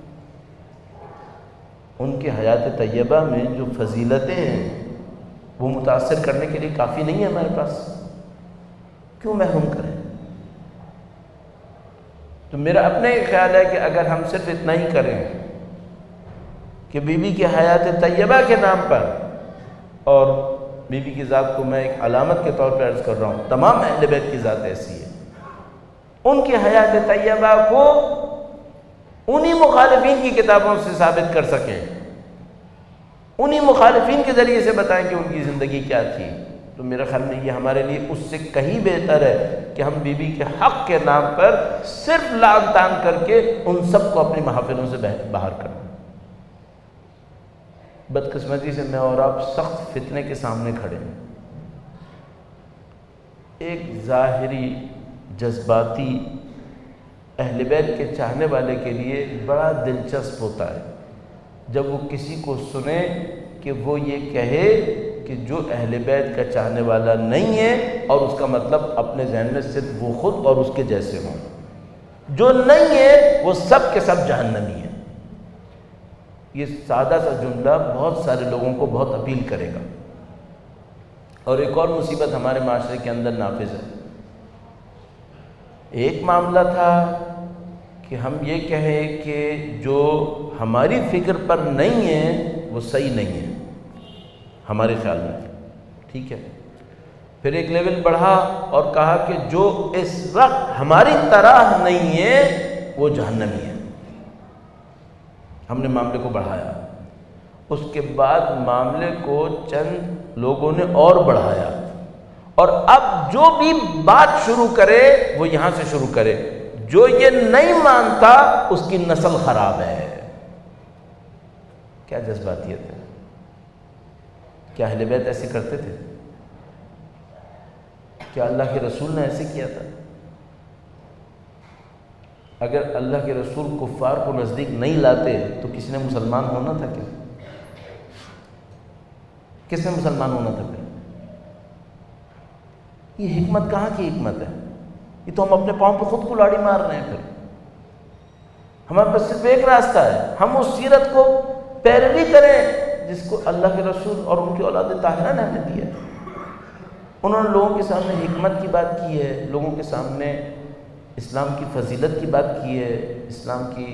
ان کی حیات طیبہ میں جو فضیلتیں ہیں وہ متاثر کرنے کے لیے کافی نہیں ہے ہمارے پاس، کیوں محروم کریں؟ تو میرا اپنا ایک خیال ہے کہ اگر ہم صرف اتنا ہی کریں کہ بی بی کی حیات طیبہ کے نام پر، اور بی بی کی ذات کو میں ایک علامت کے طور پر عرض کر رہا ہوں، تمام اہل بیت کی ذات ایسی ہے، ان کی حیات طیبہ کو انہی مخالفین کی کتابوں سے ثابت کر سکیں، انہی مخالفین کے ذریعے سے بتائیں کہ ان کی زندگی کیا تھی، تو میرے خیال میں یہ ہمارے لیے اس سے کہیں بہتر ہے کہ ہم بی بی کے حق کے نام پر صرف لعن طعن کر کے ان سب کو اپنی محافلوں سے باہر کریں۔ بدقسمتی سے میں اور آپ سخت فتنے کے سامنے کھڑے ہیں۔ ایک ظاہری جذباتی اہل بیت کے چاہنے والے کے لیے بڑا دلچسپ ہوتا ہے جب وہ کسی کو سنے کہ وہ یہ کہے کہ جو اہل بیت کا چاہنے والا نہیں ہے، اور اس کا مطلب اپنے ذہن میں صرف وہ خود اور اس کے جیسے ہوں، جو نہیں ہے وہ سب کے سب جہنمی ہیں۔ یہ سادہ سا جملہ بہت سارے لوگوں کو بہت اپیل کرے گا۔ اور ایک اور مصیبت ہمارے معاشرے کے اندر نافذ ہے۔ ایک معاملہ تھا کہ ہم یہ کہیں کہ جو ہماری فکر پر نہیں ہے وہ صحیح نہیں ہے ہمارے خیال میں، ٹھیک ہے، پھر ایک لیول بڑھا اور کہا کہ جو اس وقت ہماری طرح نہیں ہے وہ جہنمی ہے۔ ہم نے معاملے کو بڑھایا، اس کے بعد معاملے کو چند لوگوں نے اور بڑھایا، اور اب جو بھی بات شروع کرے وہ یہاں سے شروع کرے، جو یہ نہیں مانتا اس کی نسل خراب ہے۔ کیا جذباتیت ہے! کیا اہل بیت ایسے کرتے تھے؟ کیا اللہ کے رسول نے ایسے کیا تھا؟ اگر اللہ کے رسول کفار کو نزدیک نہیں لاتے تو کس نے مسلمان ہونا تھا؟ کیا کس نے مسلمان ہونا تھا؟ پھر یہ حکمت کہاں کی حکمت ہے؟ یہ تو ہم اپنے پاؤں پہ خود کلاڑی مار رہے ہیں۔ پھر ہمارے پاس صرف ایک راستہ ہے، ہم اس سیرت کو پیروی کریں جس کو اللہ کے رسول اور ان کی اولاد طاہرہ نے ہمیں دیا ہے۔ انہوں نے لوگوں کے سامنے حکمت کی بات کی ہے، لوگوں کے سامنے اسلام کی فضیلت کی بات کی ہے، اسلام کی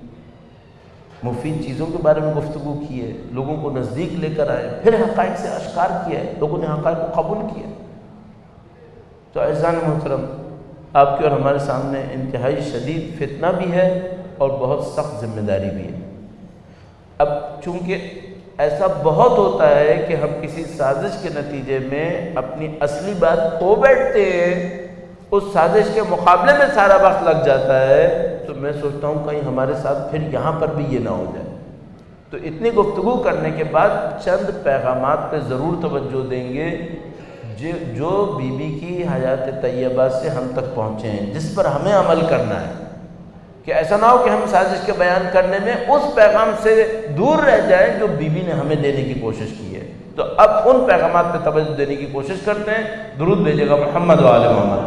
مفید چیزوں کے بارے میں گفتگو کی ہے، لوگوں کو نزدیک لے کر آئے، پھر حقائق سے اشکار کیا ہے، لوگوں نے حقائق کو قبول کیا۔ تو اعزان محترم، آپ کے اور ہمارے سامنے انتہائی شدید فتنہ بھی ہے اور بہت سخت ذمہ داری بھی ہے۔ اب چونکہ ایسا بہت ہوتا ہے کہ ہم کسی سازش کے نتیجے میں اپنی اصلی بات کھو بیٹھتے ہیں، اس سازش کے مقابلے میں سارا وقت لگ جاتا ہے، تو میں سوچتا ہوں کہیں ہمارے ساتھ پھر یہاں پر بھی یہ نہ ہو جائے۔ تو اتنی گفتگو کرنے کے بعد چند پیغامات پہ ضرور توجہ دیں گے جو بی بی کی حیات طیبہ سے ہم تک پہنچے ہیں، جس پر ہمیں عمل کرنا ہے، کہ ایسا نہ ہو کہ ہم سازش کے بیان کرنے میں اس پیغام سے دور رہ جائیں جو بی بی نے ہمیں دینے کی کوشش کی ہے۔ تو اب ان پیغامات پہ توجہ دینے کی کوشش کرتے ہیں۔ درود بھیجے گا محمد و آل محمد۔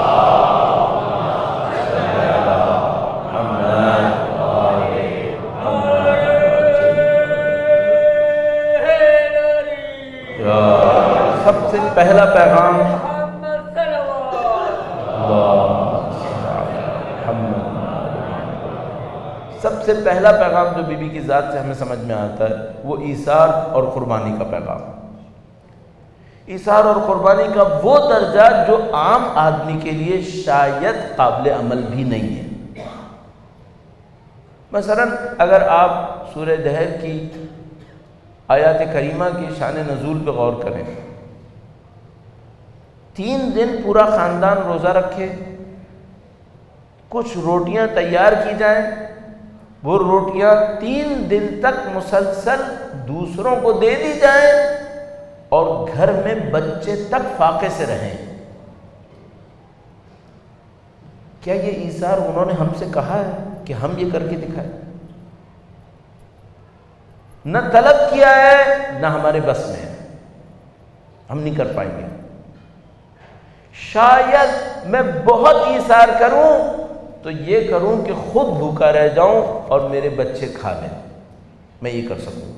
سب سے پہلا پیغام سب سے پہلا پیغام جو بی بی کی ذات سے ہمیں سمجھ میں آتا ہے وہ ایثار اور قربانی کا پیغام۔ ایثار اور قربانی کا وہ درجہ جو عام آدمی کے لیے شاید قابل عمل بھی نہیں ہے۔ مثلا اگر آپ سورہ دہر کی آیات کریمہ کی شان نزول پہ غور کریں، تین دن پورا خاندان روزہ رکھے، کچھ روٹیاں تیار کی جائیں، وہ روٹیاں تین دن تک مسلسل دوسروں کو دے دی جائیں اور گھر میں بچے تک فاقے سے رہیں۔ کیا یہ ایثار انہوں نے ہم سے کہا ہے کہ ہم یہ کر کے دکھائیں؟ نہ طلب کیا ہے، نہ ہمارے بس میں ہے، ہم نہیں کر پائیں گے۔ شاید میں بہت ایثار کروں تو یہ کروں کہ خود بھوکا رہ جاؤں اور میرے بچے کھا لیں، میں یہ کر سکوں۔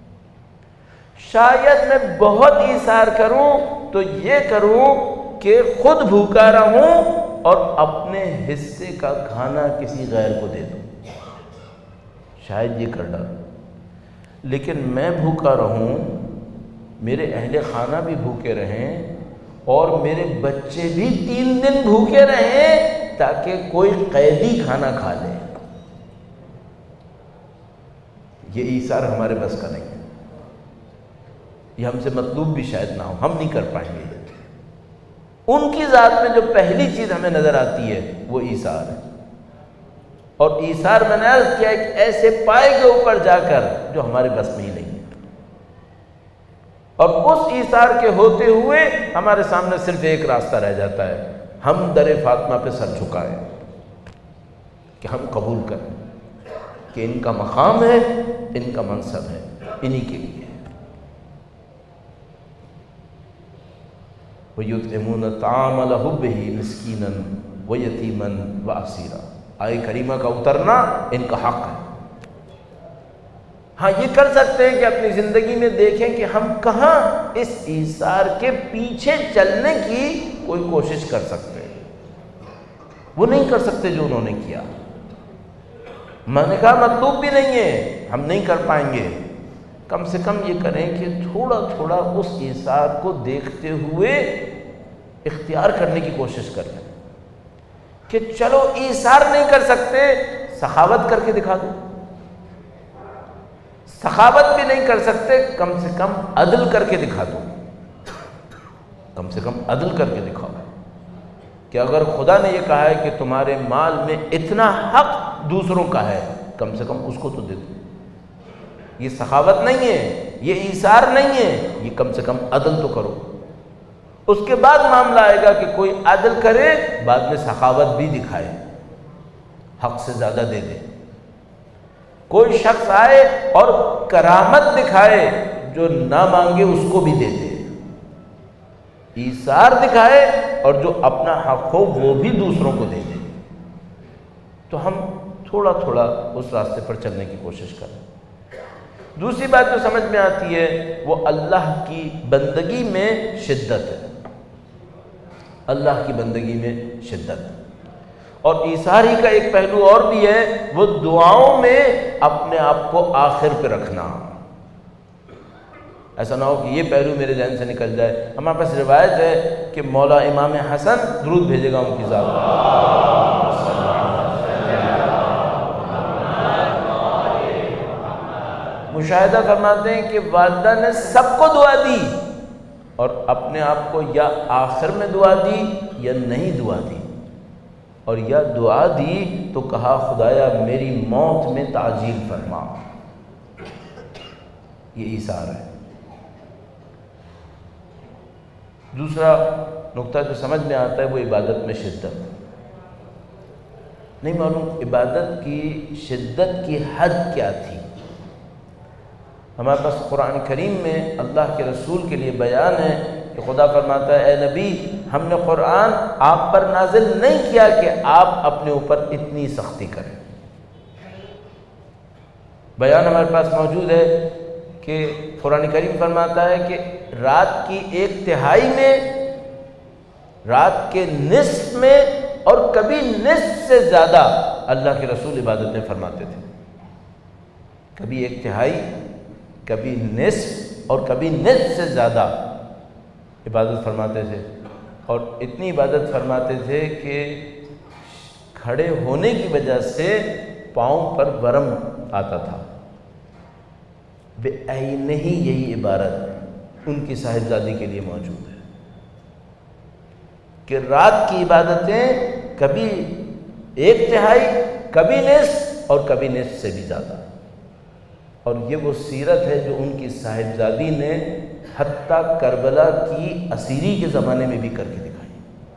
شاید میں بہت ایثار کروں تو یہ کروں کہ خود بھوکا رہوں اور اپنے حصے کا کھانا کسی غیر کو دے دوں، شاید یہ کر ڈالوں۔ لیکن میں بھوکا رہوں، میرے اہل خانہ بھی بھوکے رہیں اور میرے بچے بھی تین دن بھوکے رہیں تاکہ کوئی قیدی کھانا کھا لے، یہ ایثار ہمارے بس کا نہیں ہے، یہ ہم سے مطلوب بھی شاید نہ ہو، ہم نہیں کر پائیں گے۔ ان کی ذات میں جو پہلی چیز ہمیں نظر آتی ہے وہ ایثار ہے، اور ایثار میں نے عرض کیا ایک ایسے پائے کے اوپر جا کر جو ہمارے بس میں ہی نہیں ہے، اور اس ایثار کے ہوتے ہوئے ہمارے سامنے صرف ایک راستہ رہ جاتا ہے، ہم در فاطمہ پہ سر جھکائیں کہ ہم قبول کریں کہ ان کا مقام ہے، ان کا منصب ہے، انہی کے لیے۔ وَيُطْعِمُونَ الطَّعَامَ عَلَىٰ حُبِّهِ مِسْكِينًا وَيَتِيمًا وَأَسِيرًا۔ آئے کریمہ کا اترنا ان کا حق ہے۔ ہاں یہ کر سکتے ہیں کہ اپنی زندگی میں دیکھیں کہ ہم کہاں اس ایثار کے پیچھے چلنے کی کوئی کوشش کر سکتے ہیں، وہ نہیں کر سکتے جو انہوں نے کیا۔ میں نے کہا مطلوب بھی نہیں ہے، ہم نہیں کر پائیں گے، کم سے کم یہ کریں کہ تھوڑا تھوڑا اس ایثار کو دیکھتے ہوئے اختیار کرنے کی کوشش کر لیں کہ چلو ایثار نہیں کر سکتے، سخاوت کر کے دکھا دو، سخاوت بھی نہیں کر سکتے کم سے کم عدل کر کے دکھا دو، کم سے کم عدل کر کے دکھاؤ کہ اگر خدا نے یہ کہا ہے کہ تمہارے مال میں اتنا حق دوسروں کا ہے، کم سے کم اس کو تو دے دو۔ یہ سخاوت نہیں ہے، یہ ایثار نہیں ہے، یہ کم سے کم عدل تو کرو۔ اس کے بعد معاملہ آئے گا کہ کوئی عدل کرے، بعد میں سخاوت بھی دکھائے، حق سے زیادہ دے دے۔ کوئی شخص آئے اور کرامت دکھائے، جو نہ مانگے اس کو بھی دے دے، ایثار دکھائے اور جو اپنا حق ہو وہ بھی دوسروں کو دے دے۔ تو ہم تھوڑا تھوڑا اس راستے پر چلنے کی کوشش کریں۔ دوسری بات جو سمجھ میں آتی ہے وہ اللہ کی بندگی میں شدت ہے، اللہ کی بندگی میں شدت۔ اور ایثار ہی کا ایک پہلو اور بھی ہے، وہ دعاؤں میں اپنے آپ کو آخر پہ رکھنا۔ ایسا نہ ہو کہ یہ پہلو میرے ذہن سے نکل جائے۔ ہمارے پاس روایت ہے کہ مولا امام حسن درود بھیجے گا ان کی ذات پر، مشاہدہ فرماتے ہیں کہ والدہ نے سب کو دعا دی اور اپنے آپ کو یا آخر میں دعا دی یا نہیں دعا دی، اور یا دعا دی تو کہا خدایا میری موت میں تعجیل فرما۔ یہ ایثار ہے۔ دوسرا نقطہ جو سمجھ میں آتا ہے وہ عبادت میں شدت۔ نہیں معلوم عبادت کی شدت کی حد کیا تھی۔ ہمارے پاس قرآن کریم میں اللہ کے رسول کے لیے بیان ہے کہ خدا فرماتا ہے اے نبی ہم نے قرآن آپ پر نازل نہیں کیا کہ آپ اپنے اوپر اتنی سختی کریں۔ بیان ہمارے پاس موجود ہے کہ قرآن کریم فرماتا ہے کہ رات کی ایک تہائی میں، رات کے نصف میں اور کبھی نصف سے زیادہ اللہ کے رسول عبادتیں فرماتے تھے۔ کبھی ایک تہائی، کبھی نصف اور کبھی نصف سے زیادہ عبادت فرماتے تھے، اور اتنی عبادت فرماتے تھے کہ کھڑے ہونے کی وجہ سے پاؤں پر ورم آتا تھا۔ بے عین ہی یہی عبارت ان کی صاحبزادی کے لیے موجود ہے کہ رات کی عبادتیں کبھی ایک تہائی، کبھی نصف اور کبھی نصف سے بھی زیادہ۔ اور یہ وہ سیرت ہے جو ان کی صاحبزادی نے حتیٰ کربلا کی اسیری کے زمانے میں بھی کر کے دکھائی۔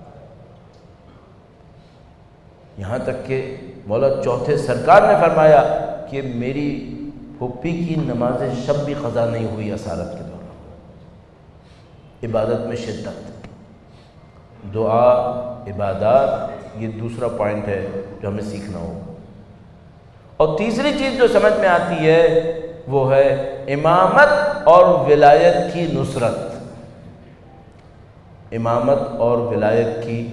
یہاں تک کہ مولا چوتھے سرکار نے فرمایا کہ میری پھوپھی کی نماز شب بھی قضا نہیں ہوئی اسارت کے دوران۔ عبادت میں شدت، دعا، عبادات، یہ دوسرا پوائنٹ ہے جو ہمیں سیکھنا ہوگا۔ اور تیسری چیز جو سمجھ میں آتی ہے وہ ہے امامت اور ولایت کی نصرت۔ امامت اور ولایت کی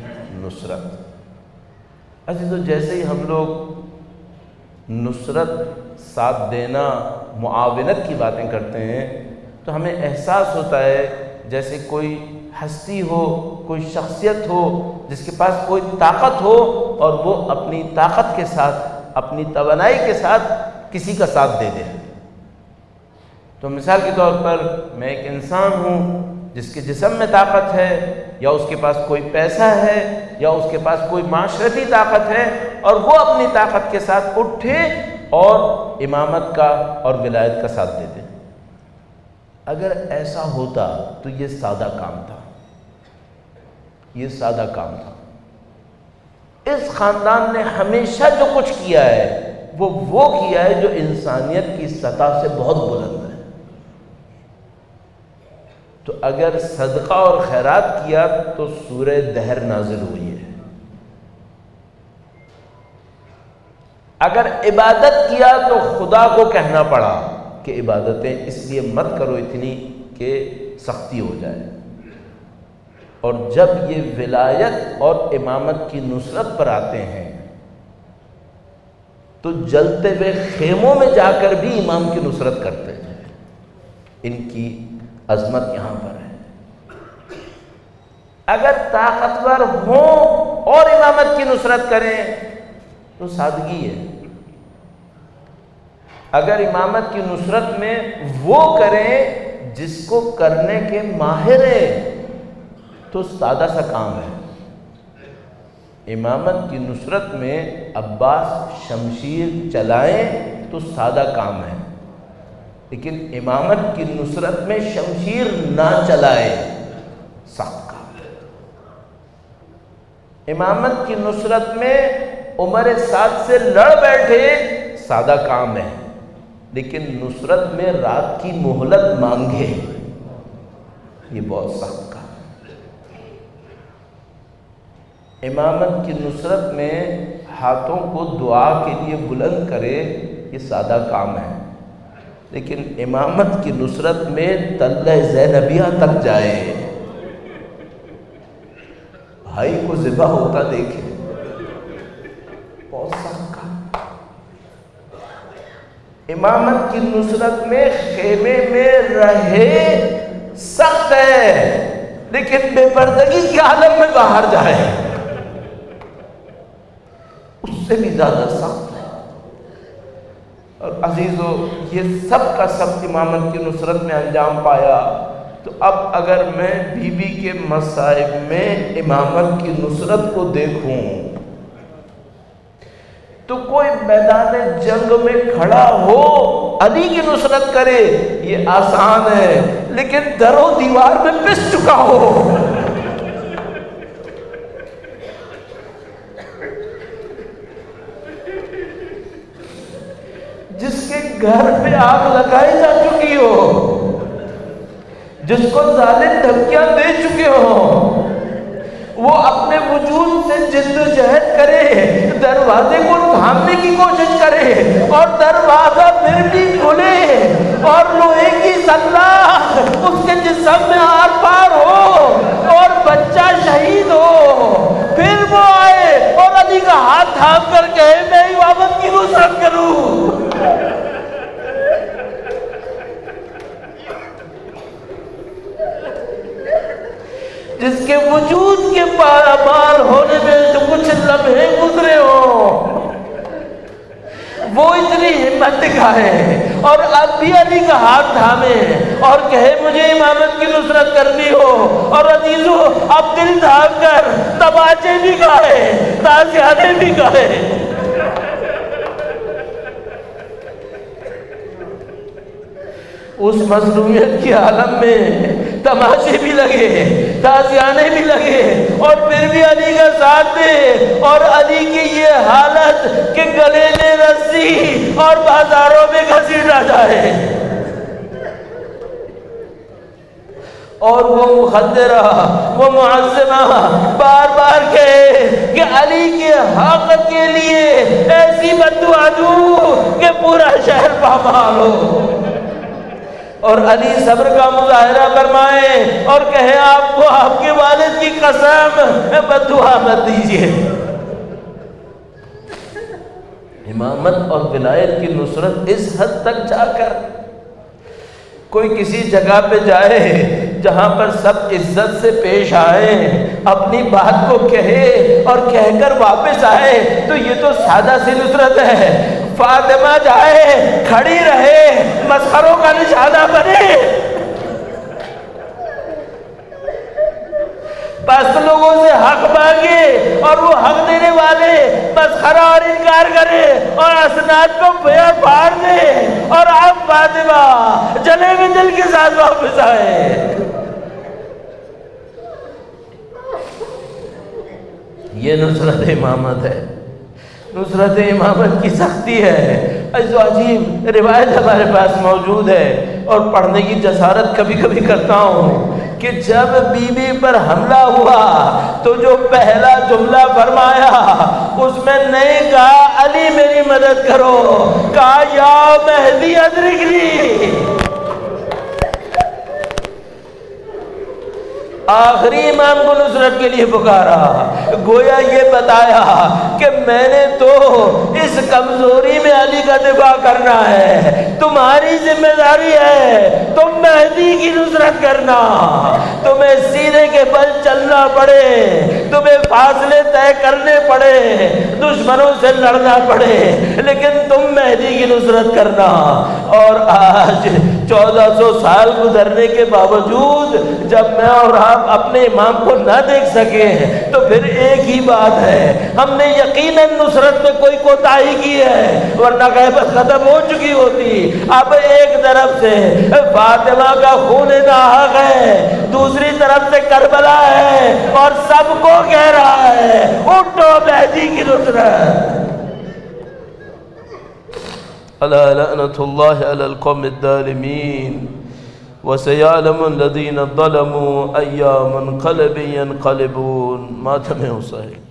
نصرت۔ عزیزو جیسے ہی ہم لوگ نصرت، ساتھ دینا، معاونت کی باتیں کرتے ہیں تو ہمیں احساس ہوتا ہے جیسے کوئی ہستی ہو، کوئی شخصیت ہو جس کے پاس کوئی طاقت ہو اور وہ اپنی طاقت کے ساتھ، اپنی توانائی کے ساتھ کسی کا ساتھ دے دے۔ تو مثال کے طور پر میں ایک انسان ہوں جس کے جسم میں طاقت ہے، یا اس کے پاس کوئی پیسہ ہے، یا اس کے پاس کوئی معاشرتی طاقت ہے، اور وہ اپنی طاقت کے ساتھ اٹھے اور امامت کا اور ولایت کا ساتھ دے دے۔ اگر ایسا ہوتا تو یہ سادہ کام تھا، یہ سادہ کام تھا۔ اس خاندان نے ہمیشہ جو کچھ کیا ہے وہ وہ کیا ہے جو انسانیت کی سطح سے بہت بلند ہے۔ تو اگر صدقہ اور خیرات کیا تو سورہ دہر نازل ہوئی ہے، اگر عبادت کیا تو خدا کو کہنا پڑا کہ عبادتیں اس لیے مت کرو اتنی کہ سختی ہو جائے۔ اور جب یہ ولایت اور امامت کی نصرت پر آتے ہیں تو جلتے ہوئے خیموں میں جا کر بھی امام کی نصرت کرتے ہیں۔ ان کی عظمت یہاں پر ہے۔ اگر طاقتور ہوں اور امامت کی نصرت کریں تو سادگی ہے، اگر امامت کی نصرت میں وہ کریں جس کو کرنے کے ماہر ہیں تو سادہ سا کام ہے۔ امامت کی نصرت میں عباس شمشیر چلائیں تو سادہ کام ہے، لیکن امامت کی نصرت میں شمشیر نہ چلائے سخت کام ہے۔ امامت کی نصرت میں عمر سعد سے لڑ بیٹھے سادہ کام ہے، لیکن نصرت میں رات کی مہلت مانگے یہ بہت سخت کام ہے۔ امامت کی نصرت میں ہاتھوں کو دعا کے لیے بلند کرے یہ سادہ کام ہے، لیکن امامت کی نصرت میں تلہ زینبیہ تک جائے، بھائی کو ذبح ہوتا دیکھے، بہت سخت کام۔ امامت کی نصرت میں خیمے میں رہے سخت ہے، لیکن بے پردگی کے عالم میں باہر جائے اس سے بھی زیادہ سخت ہے۔ اور عزیزو یہ سب کا سب امامت کی نصرت میں انجام پایا، تو اب اگر میں بی بی کے مصائب میں امامت کی نصرت کو دیکھوں تو کوئی میدان جنگ میں کھڑا ہو علی کی نصرت کرے یہ آسان ہے، لیکن در و دیوار میں پس چکا ہو، جس کے گھر پہ آگ لگائی جا چکی ہو، جس کو ظالم دھمکیاں دے چکے ہو، وہ اپنے وجود سے جد و جہد کرے، دروازے کو تھامنے کی کوشش کرے اور دروازہ پھر بھی کھلے اور لوہے کی سلاخ اس کے جسم میں آر پار ہو اور بچہ شہید ہو، پھر وہ آئے اور علی کا ہاتھ تھام کر کہے میں امامت کی نصرت کروں۔ جس کے وجود کے پامال ہونے میں جو کچھ لمحے گزرے ہوں، وہ اتنی ہمت دکھائے اور اب بھی علی کا ہاتھ تھامے اور کہے مجھے امامت کی نصرت کرنی ہو، اور عزیزو اب دل تھام کر تماچے بھی گائے، تازیانے بھی گائے۔ اس مظلومیت کی عالم میں تماشے بھی لگے، تازیانے بھی لگے، اور پھر بھی علی کا ساتھ دے، اور علی کی یہ حالت کہ گلے میں رسی اور بازاروں میں گھسیٹا جائے، اور وہ مخدرہ وہ معظمہ بار بار کہے کہ علی کے حق کے لیے ایسی بددعا دوں کہ پورا شہر پامال ہو، اور علی صبر کا مظاہرہ فرمائے اور کہے آپ کو آپ کے والد کی قسم بددعا مت دیجیے۔ امامت اور ولایت کی نصرت اس حد تک جا کر کوئی کسی جگہ پہ جائے جہاں پر سب عزت سے پیش آئے، اپنی بات کو کہے اور کہہ کر واپس آئے تو یہ تو سادہ سی نصرت ہے۔ فاطمہ جائے، کھڑی رہے، مسخروں کا نشانہ بنے، پس لوگوں سے حق مانگے اور وہ حق دینے والے مسخرہ اور انکار کرے اور اسناد کو پھیر پھاڑ دے، اور اب فاطمہ جلے میں دل کے ساتھ واپس آئے۔ یہ نصرت امامت ہے، نصرت امامت کی سختی ہے۔ ایسو عجیب روایت ہمارے پاس موجود ہے اور پڑھنے کی جسارت کبھی کبھی کرتا ہوں کہ جب بی بی پر حملہ ہوا تو جو پہلا جملہ فرمایا اس میں نہیں کہا علی میری مدد کرو، کہا یا مہدی ادرکنی، آخری امام کو نصرت کے لیے پکارا، گویا یہ بتایا کہ میں نے تو اس کمزوری میں علی کا دفاع کرنا ہے، تمہاری ذمہ داری ہے تم مہدی کی نصرت کرنا، تمہیں سینے کے بل چلنا پڑے، تمہیں فاصلے طے کرنے پڑے، دشمنوں سے لڑنا پڑے، لیکن تم مہدی کی نصرت کرنا۔ اور آج چودہ سو سال گزرنے کے باوجود جب میں اور آپ اپنے امام کو نہ دیکھ سکے تو پھر ایک ہی بات ہے، ہم نے یقیناً نصرت میں کوئی کوتاہی کی ہے، ورنہ غیبت ختم ہو چکی ہوتی۔ اب ایک طرف سے فاطمہ کا خون ناحق ہے، دوسری طرف سے کربلا ہے، اور سب کو کہہ رہا ہے اٹھو مہدی کی نصرت۔ الا لعنۃ اللہ علی القوم الظالمین وسيعلم الذين ظلموا أي منقلب ينقلبون۔ ماتم حسین۔